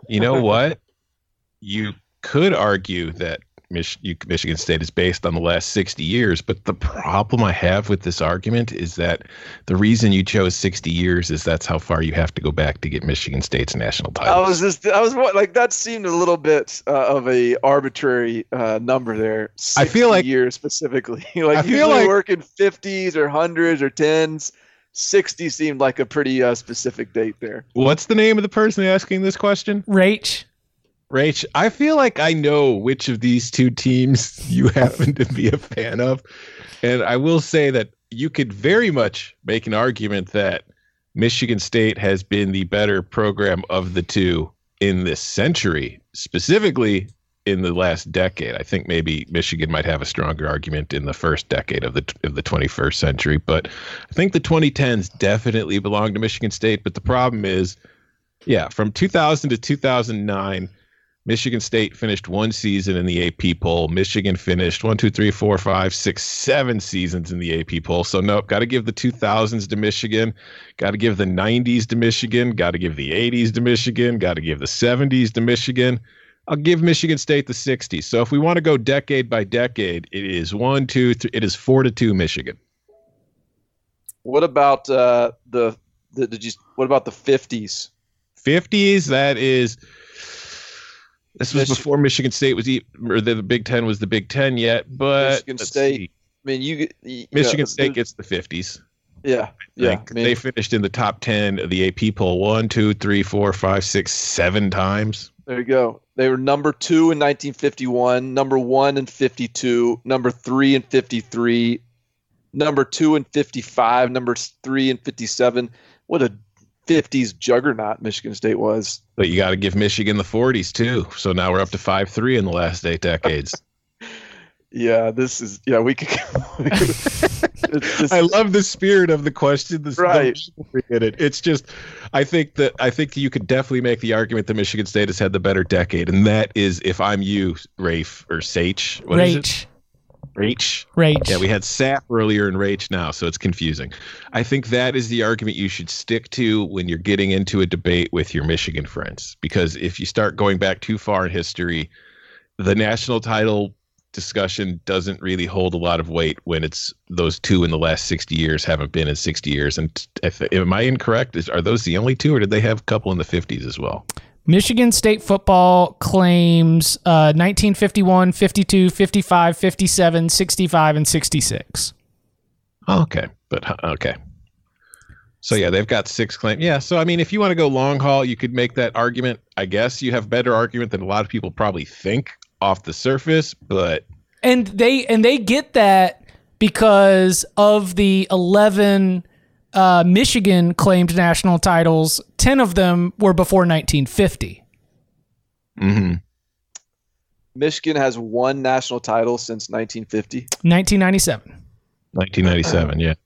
You know what? You could argue that Mich- Michigan State is based on the last sixty years, but the problem I have with this argument is that the reason you chose sixty years is that's how far you have to go back to get Michigan State's national title. I was just, I was like, that seemed a little bit uh, of a arbitrary uh, number there. I feel like years specifically, like I usually feel like, work in fifties or hundreds or tens. sixty seemed like a pretty uh, specific date there. What's the name of the person asking this question? Rach. Rach, I feel like I know which of these two teams you happen to be a fan of. And I will say that you could very much make an argument that Michigan State has been the better program of the two in this century, specifically in the last decade. I think maybe Michigan might have a stronger argument in the first decade of the of the twenty-first century. But I think the twenty tens definitely belong to Michigan State. But the problem is, yeah, from two thousand to two thousand nine, Michigan State finished one season in the A P poll. Michigan finished one, two, three, four, five, six, seven seasons in the A P poll. So nope, got to give the two thousands to Michigan. Got to give the nineties to Michigan. Got to give the eighties to Michigan. Got to give the seventies to Michigan. I'll give Michigan State the sixties. So if we want to go decade by decade, it is one, two, three. It is four to two Michigan. What about uh, the, the did you? What about the fifties? fifties. That is. This was Michigan. before Michigan State was, or the Big Ten was the Big Ten yet, but Michigan State. See. I mean, you. you Michigan know, State gets the fifties. Yeah, yeah. I mean, they finished in the top ten of the A P poll one, two, three, four, five, six, seven times. There you go. They were number two in nineteen fifty-one, number one in fifty-two, number three in fifty-three, number two in fifty-five, number three in fifty-seven. What a fifties juggernaut Michigan State was. But you got to give Michigan the forties too. So now we're up to five three in the last eight decades. Yeah, this is yeah. We could. it's just, I love the spirit of the question. The, right. The in it. It's just, I think that I think you could definitely make the argument that Michigan State has had the better decade, and that is if I'm you, Rafe or Sage. What Rach. is it? Rach. Rach. Yeah, we had S A P earlier and Rach now, so it's confusing. I think that is the argument you should stick to when you're getting into a debate with your Michigan friends, because if you start going back too far in history, the national title discussion doesn't really hold a lot of weight when it's those two in the last sixty years haven't been in sixty years. And if, am I incorrect? Is, are those the only two, or did they have a couple in the fifties as well? Michigan State football claims uh, nineteen fifty-one, fifty-two, fifty-five, fifty-seven, sixty-five, and sixty-six. Okay, but okay. So yeah, they've got six claims. Yeah, so I mean, if you want to go long haul, you could make that argument. I guess you have better argument than a lot of people probably think off the surface, but and they and they get that because of the eleven uh, Michigan claimed national titles. Ten of them were before nineteen fifty. Mm-hmm. Michigan has one national title since nineteen fifty. nineteen ninety-seven. nineteen ninety-seven, yeah.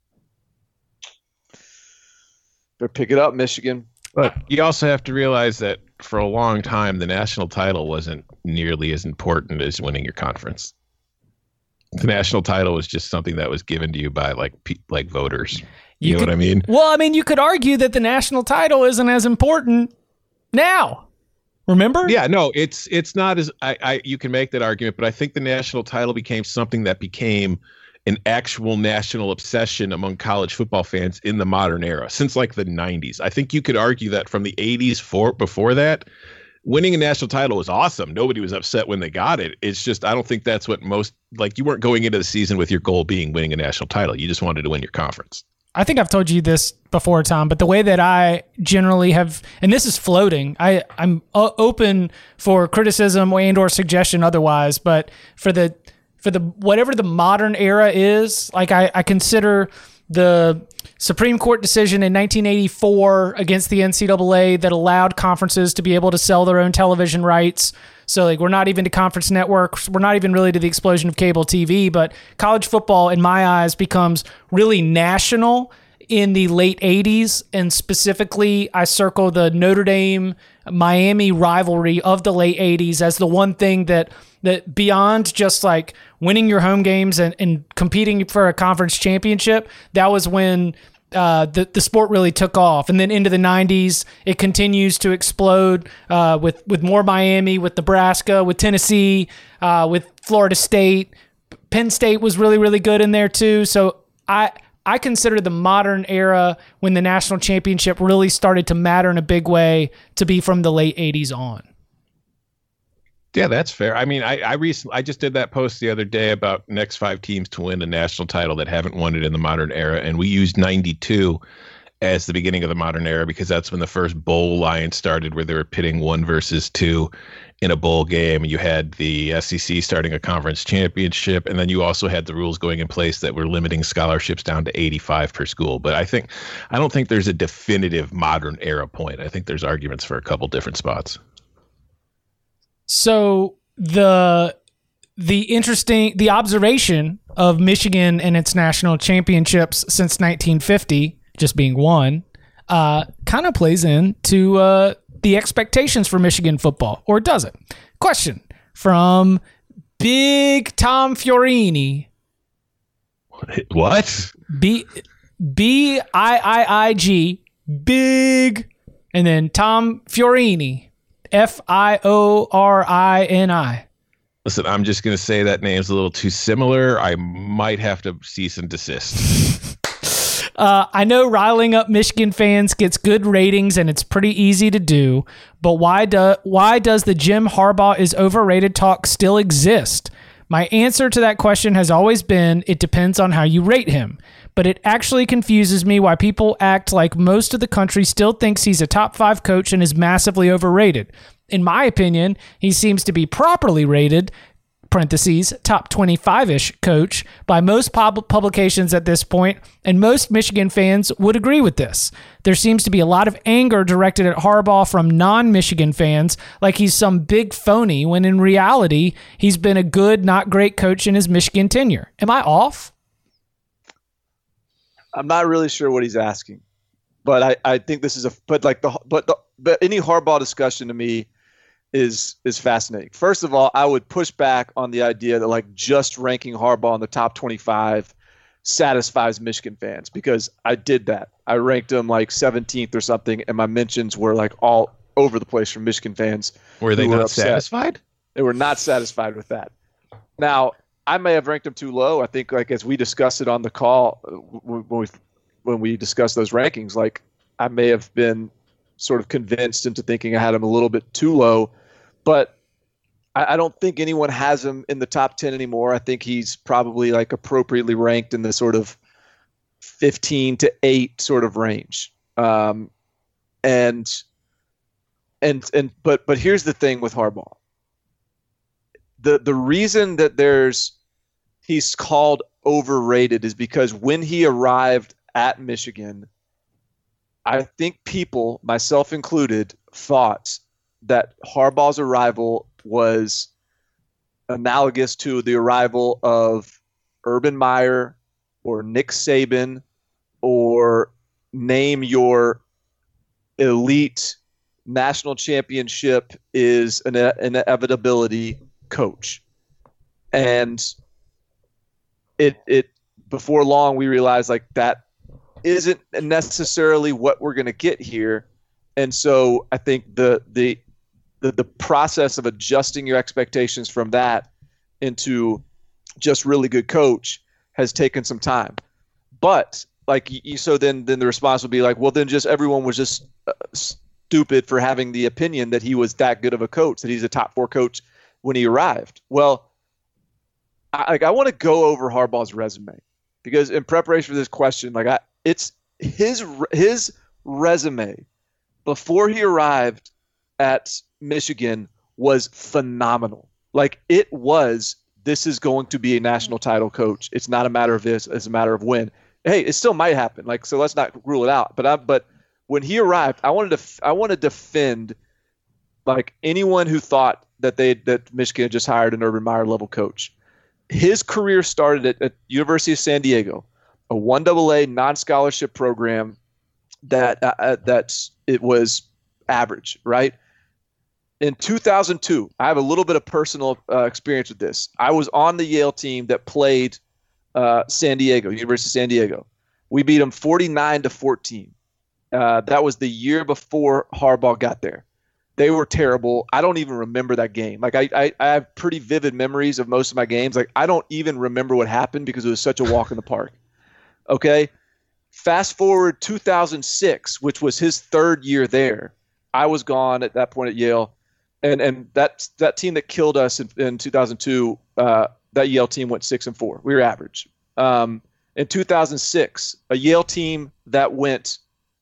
Better pick it up, Michigan. But you also have to realize that for a long time, the national title wasn't nearly as important as winning your conference. The national title was just something that was given to you by like pe- like voters. You, you know could, what I mean? Well, I mean, you could argue that the national title isn't as important now. Remember? Yeah, no, it's it's not as I, I you can make that argument, but I think the national title became something that became an actual national obsession among college football fans in the modern era, since like the nineties. I think you could argue that from the eighties for before that, winning a national title was awesome. Nobody was upset when they got it. It's just, I don't think that's what most, like you weren't going into the season with your goal being winning a national title. You just wanted to win your conference. I think I've told you this before, Tom, but the way that I generally have, and this is floating, I, I'm o- open for criticism and or suggestion otherwise, but for the for the whatever the modern era is, like I, I consider the Supreme Court decision in nineteen eighty-four against the N C double A that allowed conferences to be able to sell their own television rights. So like we're not even to conference networks. We're not even really to the explosion of cable T V, but college football in my eyes becomes really national in the late eighties. And specifically I circle the Notre Dame Miami rivalry of the late eighties as the one thing that, that beyond just like winning your home games and, and competing for a conference championship, that was when uh, the the sport really took off, and then into the nineties, it continues to explode uh, with with more Miami, with Nebraska, with Tennessee, uh, with Florida State. Penn State was really really good in there too. So I I consider the modern era, when the national championship really started to matter in a big way, to be from the late eighties on. Yeah, that's fair. I mean, I I recently I just did that post the other day about next five teams to win a national title that haven't won it in the modern era, and we used ninety-two as the beginning of the modern era because that's when the first bowl line started, where they were pitting one versus two in a bowl game. You had the S E C starting a conference championship, and then you also had the rules going in place that were limiting scholarships down to eighty-five per school. But I think I don't think there's a definitive modern era point. I think there's arguments for a couple different spots. So the the interesting the observation of Michigan and its national championships since nineteen fifty just being one uh, kind of plays into uh, the expectations for Michigan football, or does it? Question from Big Tom Fiorini. What? B B I I I G Big, and then Tom Fiorini. F I O R I N I. Listen, I'm just going to say that name's a little too similar. I might have to cease and desist. uh, I know riling up Michigan fans gets good ratings, and it's pretty easy to do, but why do why does the Jim Harbaugh is overrated talk still exist? My answer to that question has always been, it depends on how you rate him. But it actually confuses me why people act like most of the country still thinks he's a top five coach and is massively overrated. In my opinion, he seems to be properly rated, parentheses, top twenty-five-ish coach, by most pub- publications at this point, and most Michigan fans would agree with this. There seems to be a lot of anger directed at Harbaugh from non-Michigan fans, like he's some big phony, when in reality, he's been a good, not great coach in his Michigan tenure. Am I off? I'm not really sure what he's asking, but I, I think this is a but like the but the, but any Harbaugh discussion to me is is fascinating. First of all, I would push back on the idea that like just ranking Harbaugh in the top twenty-five satisfies Michigan fans, because I did that. I ranked him like seventeenth or something, and my mentions were like all over the place from Michigan fans. Were they were not upset. satisfied? They were not satisfied with that. Now, I may have ranked him too low. I think, like, as we discussed it on the call when we when we discussed those rankings, like I may have been sort of convinced into thinking I had him a little bit too low, but I, I don't think anyone has him in the top ten anymore. I think he's probably like appropriately ranked in the sort of fifteen to eight sort of range. Um, and and and but but here's the thing with Harbaugh. The the reason that there's he's called overrated is because when he arrived at Michigan, I think people, myself included, thought that Harbaugh's arrival was analogous to the arrival of Urban Meyer or Nick Saban, or name your elite national championship is an inevitability coach. And it it before long we realized like that isn't necessarily what we're going to get here. And so I think the, the the the process of adjusting your expectations from that into just really good coach has taken some time. But like you, so then then the response would be like, well, then just everyone was just uh, stupid for having the opinion that he was that good of a coach, that he's a top four coach when he arrived. Well, I, like I want to go over Harbaugh's resume, because in preparation for this question, like I, it's his his resume before he arrived at Michigan was phenomenal. Like it was, this is going to be a national title coach. It's not a matter of this, it's a matter of when. Hey, it still might happen. Like, so let's not rule it out. But I, but when he arrived, I wanted to I want to defend like anyone who thought that they that Michigan had just hired an Urban Meyer level coach. His career started at, at University of San Diego, a one double A non-scholarship program that uh, that it was average, right? In two thousand two, I have a little bit of personal uh, experience with this. I was on the Yale team that played uh, San Diego, University of San Diego, We beat them forty-nine to fourteen. Uh, that was the year before Harbaugh got there. They were terrible. I don't even remember that game. Like I, I, I have pretty vivid memories of most of my games. Like I don't even remember what happened because it was such a walk in the park. Okay. Fast forward two thousand six, which was his third year there. I was gone at that point at Yale. And and that that team that killed us in, in two thousand two, uh, that Yale team went six and four. We were average. Um, in two thousand six, a Yale team that went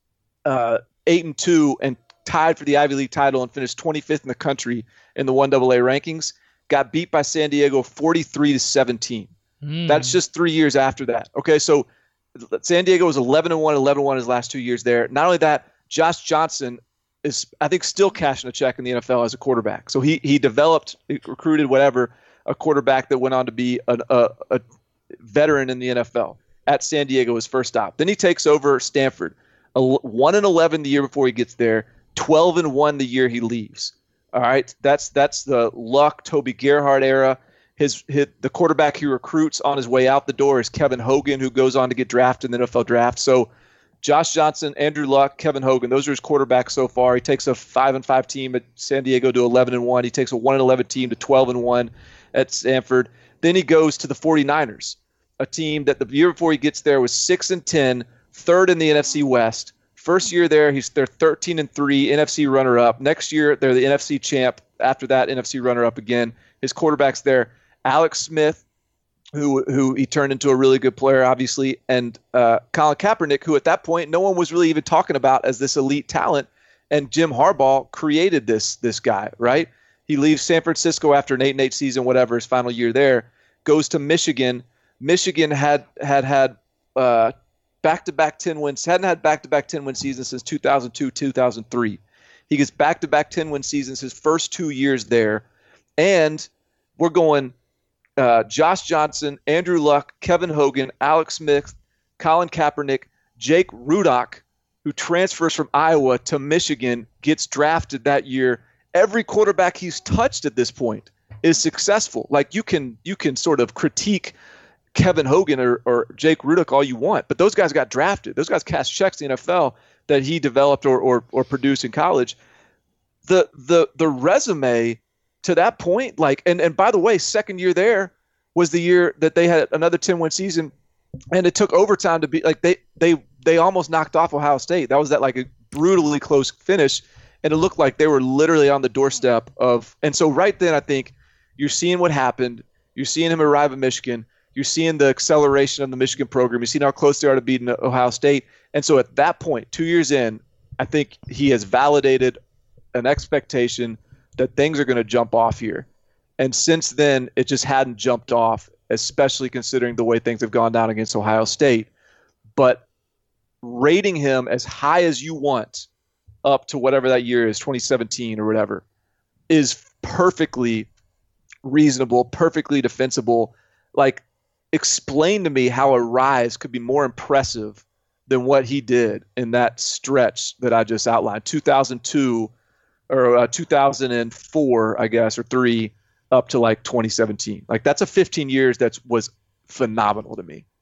uh, eight and two and tied for the Ivy League title and finished twenty-fifth in the country in the one double A rankings, got beat by San Diego forty-three to seventeen. Mm. That's just three years after that. Okay, so San Diego was eleven and one, eleven and one his last two years there. Not only that, Josh Johnson is, I think, still cashing a check in the N F L as a quarterback. So he he developed, he recruited, whatever, a quarterback that went on to be a, a, a veteran in the N F L at San Diego, his first stop. Then he takes over Stanford, one and eleven the year before he gets there, twelve and one the year he leaves. All right, that's that's the Luck, Toby Gerhart era. His, his the quarterback he recruits on his way out the door is Kevin Hogan, who goes on to get drafted in the N F L draft. So Josh Johnson, Andrew Luck, Kevin Hogan, those are his quarterbacks so far. He takes a five and five team at San Diego to eleven and one. He takes a one and eleven team to twelve and one at Stanford. Then he goes to the 49ers, a team that the year before he gets there was six and ten, third in the N F C West. First year there, he's they're thirteen and three, N F C runner-up. Next year, they're the N F C champ. After that, N F C runner-up again. His quarterback's there, Alex Smith, who who he turned into a really good player, obviously, and uh, Colin Kaepernick, who at that point no one was really even talking about as this elite talent. And Jim Harbaugh created this this guy, right? He leaves San Francisco after an eight and eight season, whatever, his final year there, goes to Michigan. Michigan had had had uh, back-to-back ten wins, hadn't had back-to-back ten-win seasons since two thousand two, two thousand three. He gets back-to-back ten-win seasons his first two years there. And we're going uh, Josh Johnson, Andrew Luck, Kevin Hogan, Alex Smith, Colin Kaepernick, Jake Rudock, who transfers from Iowa to Michigan, gets drafted that year. Every quarterback he's touched at this point is successful. Like you can you can sort of critique Kevin Hogan or, or Jake Rudock all you want, but those guys got drafted. Those guys cast checks in the N F L that he developed or or, or produced in college. The the the resume to that point, like, and, and by the way, second year there was the year that they had another ten-win season, and it took overtime to be like they they they almost knocked off Ohio State. That was that like a brutally close finish, and it looked like they were literally on the doorstep of. And so right then, I think you're seeing what happened. You're seeing him arrive at Michigan. You're seeing the acceleration of the Michigan program. You're seeing how close they are to beating Ohio State. And so at that point, two years in, I think he has validated an expectation that things are going to jump off here. And since then, it just hadn't jumped off, especially considering the way things have gone down against Ohio State. But rating him as high as you want up to whatever that year is, twenty seventeen or whatever, is perfectly reasonable, perfectly defensible. Like, explain to me how a rise could be more impressive than what he did in that stretch that I just outlined, two thousand two or uh, two thousand four, I guess, or three, up to like twenty seventeen. Like that's a fifteen years that was phenomenal to me.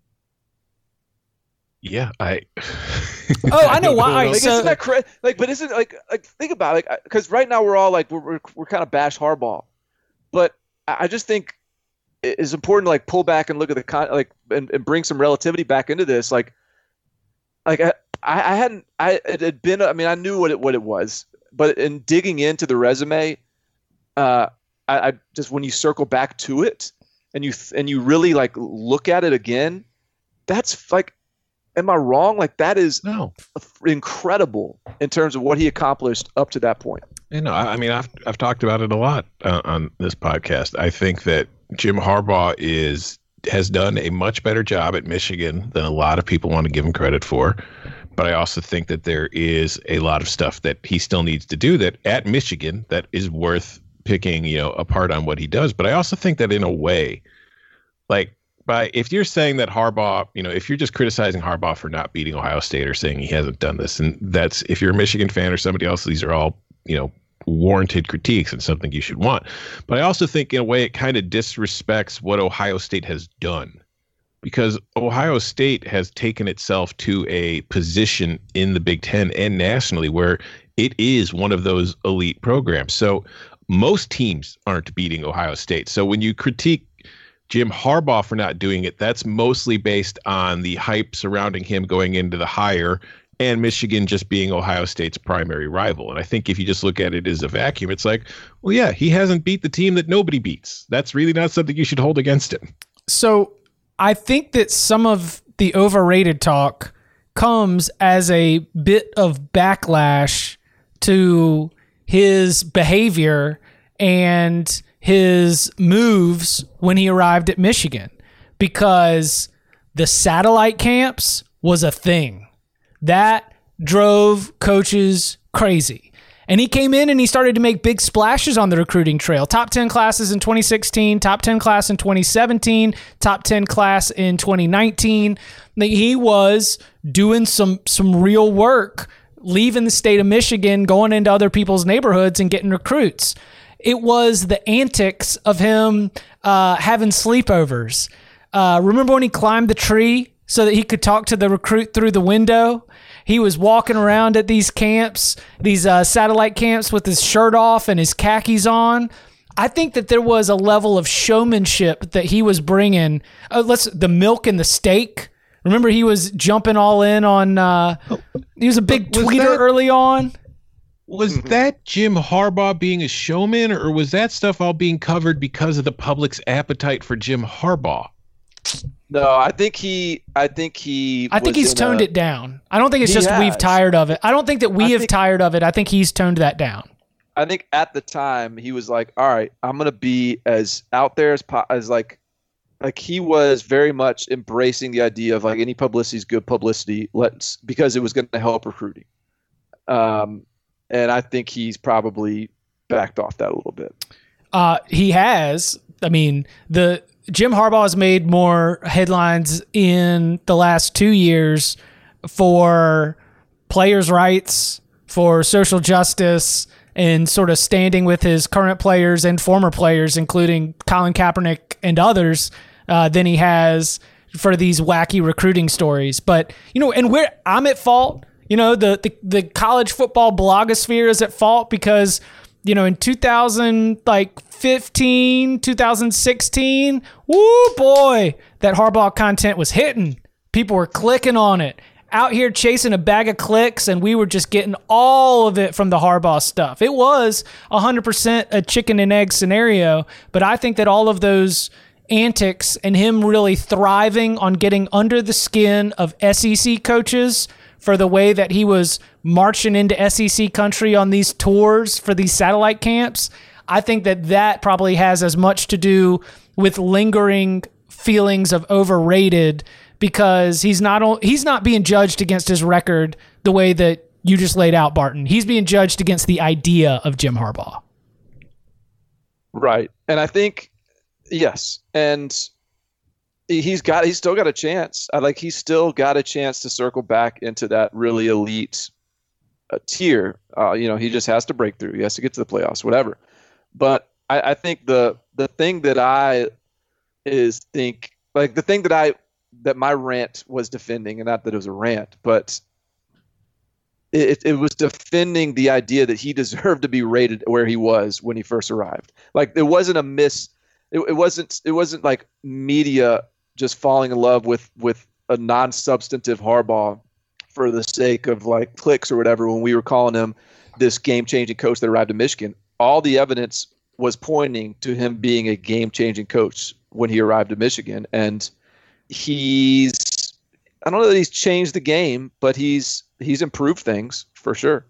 Yeah, I. Oh, I know why. Like, so, isn't that cra- like, but isn't like like think about it, like, because right now we're all like we're we're, we're kind of bash Harbaugh, but I just think it's important to like pull back and look at the con like and, and bring some relativity back into this. Like, like I I hadn't I it had been I mean I knew what it what it was, but in digging into the resume, uh, I, I just when you circle back to it and you and you really like look at it again, that's like. Am I wrong? Like that is no incredible in terms of what he accomplished up to that point. You know, I, I mean, I've I've talked about it a lot uh, on this podcast. I think that Jim Harbaugh is has done a much better job at Michigan than a lot of people want to give him credit for. But I also think that there is a lot of stuff that he still needs to do that at Michigan that is worth picking, you know, apart on what he does. But I also think that in a way, like. By, if you're saying that Harbaugh, you know, if you're just criticizing Harbaugh for not beating Ohio State or saying he hasn't done this, and that's if you're a Michigan fan or somebody else, these are all, you know, warranted critiques and something you should want. But I also think in a way it kind of disrespects what Ohio State has done. because Ohio State has taken itself to a position in the Big Ten and nationally where it is one of those elite programs. So most teams aren't beating Ohio State. So when you critique Jim Harbaugh for not doing it, that's mostly based on the hype surrounding him going into the hire and Michigan just being Ohio State's primary rival. And I think if you just look at it as a vacuum, it's like, well, yeah, he hasn't beat the team that nobody beats. That's really not something you should hold against him. So I think that some of the overrated talk comes as a bit of backlash to his behavior and his moves when he arrived at Michigan, because the satellite camps was a thing. That drove coaches crazy. And he came in and he started to make big splashes on the recruiting trail. Top ten classes in twenty sixteen, top ten class in twenty seventeen, top ten class in twenty nineteen. He was doing some some real work, leaving the state of Michigan, going into other people's neighborhoods and getting recruits. It was the antics of him uh, having sleepovers. Uh, remember when he climbed the tree so that he could talk to the recruit through the window? He was walking around at these camps, these uh, satellite camps, with his shirt off and his khakis on. I think that there was a level of showmanship that he was bringing. Uh, let's the milk and the steak. Remember, he was jumping all in on. Uh, he was a big was tweeter that, early on. Was that Jim Harbaugh being a showman, or was that stuff all being covered because of the public's appetite for Jim Harbaugh? No, I think he. I think he. I think he's toned a, it down. I don't think it's he just has. we've tired of it. I don't think that we I have think, tired of it. I think he's toned that down. I think at the time he was like, "All right, I'm gonna be as out there as po- as like, like he was very much embracing the idea of like any publicity is good publicity. Let's because it was going to help recruiting." Um, and I think he's probably backed off that a little bit. Uh, he has. I mean, the. Jim Harbaugh has made more headlines in the last two years for players' rights, for social justice, and sort of standing with his current players and former players, including Colin Kaepernick and others, uh, than he has for these wacky recruiting stories. But, you know, and where I'm at fault, you know, the, the, the college football blogosphere is at fault because, you know, in two thousand fifteen, two thousand sixteen, woo boy, that Harbaugh content was hitting. People were clicking on it. Out here chasing a bag of clicks, and we were just getting all of it from the Harbaugh stuff. It was one hundred percent a chicken and egg scenario, but I think that all of those antics and him really thriving on getting under the skin of S E C coaches for the way that he was marching into S E C country on these tours for these satellite camps, I think that that probably has as much to do with lingering feelings of overrated, because he's not he's not being judged against his record the way that you just laid out, Barton. He's being judged against the idea of Jim Harbaugh. Right. And I think, yes. And he's got, he's still got a chance. I like, he's still got a chance to circle back into that really elite uh, tier. Uh, you know, he just has to break through. He has to get to the playoffs, whatever. But I, I think the, the thing that I is think like the thing that I, that my rant was defending, and not that it was a rant, but it, it was defending the idea that he deserved to be rated where he was when he first arrived. Like, it wasn't a miss. It, it wasn't, it wasn't like media just falling in love with, with a non-substantive Harbaugh for the sake of like clicks or whatever. When we were calling him this game-changing coach that arrived in Michigan, all the evidence was pointing to him being a game-changing coach when he arrived in Michigan. And he's, I don't know that he's changed the game, but he's, he's improved things for sure.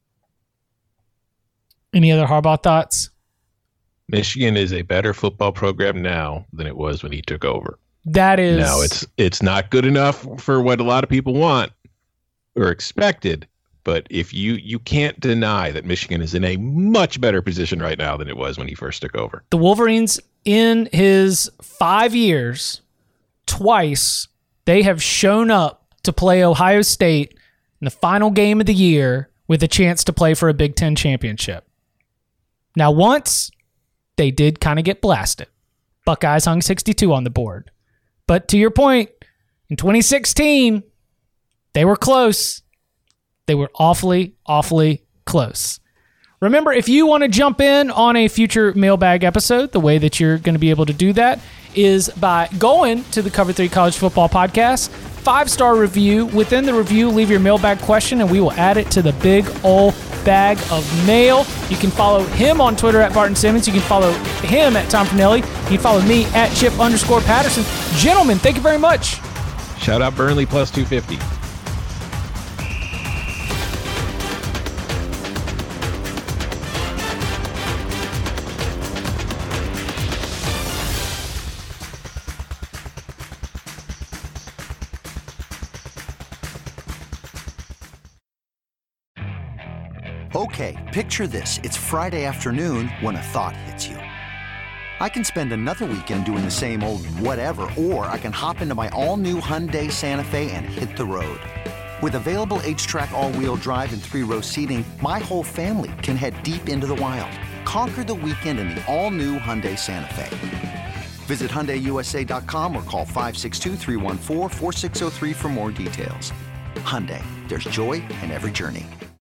Any other Harbaugh thoughts? Michigan is a better football program now than it was when he took over. That is, now it's it's not good enough for what a lot of people want or expected, but if you you can't deny that Michigan is in a much better position right now than it was when he first took over. The Wolverines, in his five years, twice they have shown up to play Ohio State in the final game of the year with a chance to play for a Big Ten championship. Now, once they did kind of get blasted. Buckeyes hung sixty-two on the board. But to your point, in twenty sixteen, they were close. They were awfully, awfully close. Remember, if you want to jump in on a future mailbag episode, the way that you're going to be able to do that is by going to the Cover three College Football Podcast, five-star review. Within the review, leave your mailbag question, and we will add it to the big old bag of mail. You can follow him on Twitter at Barton Simmons. You can follow him at Tom Fornelli. You can follow me at Chip underscore Patterson. Gentlemen, thank you very much. Shout out Burnley plus two fifty. Okay, picture this. It's Friday afternoon when a thought hits you. I can spend another weekend doing the same old whatever, or I can hop into my all-new Hyundai Santa Fe and hit the road. With available H-Track all-wheel drive and three-row seating, my whole family can head deep into the wild. Conquer the weekend in the all-new Hyundai Santa Fe. Visit Hyundai U S A dot com or call five six two, three one four, four six zero three for more details. Hyundai, there's joy in every journey.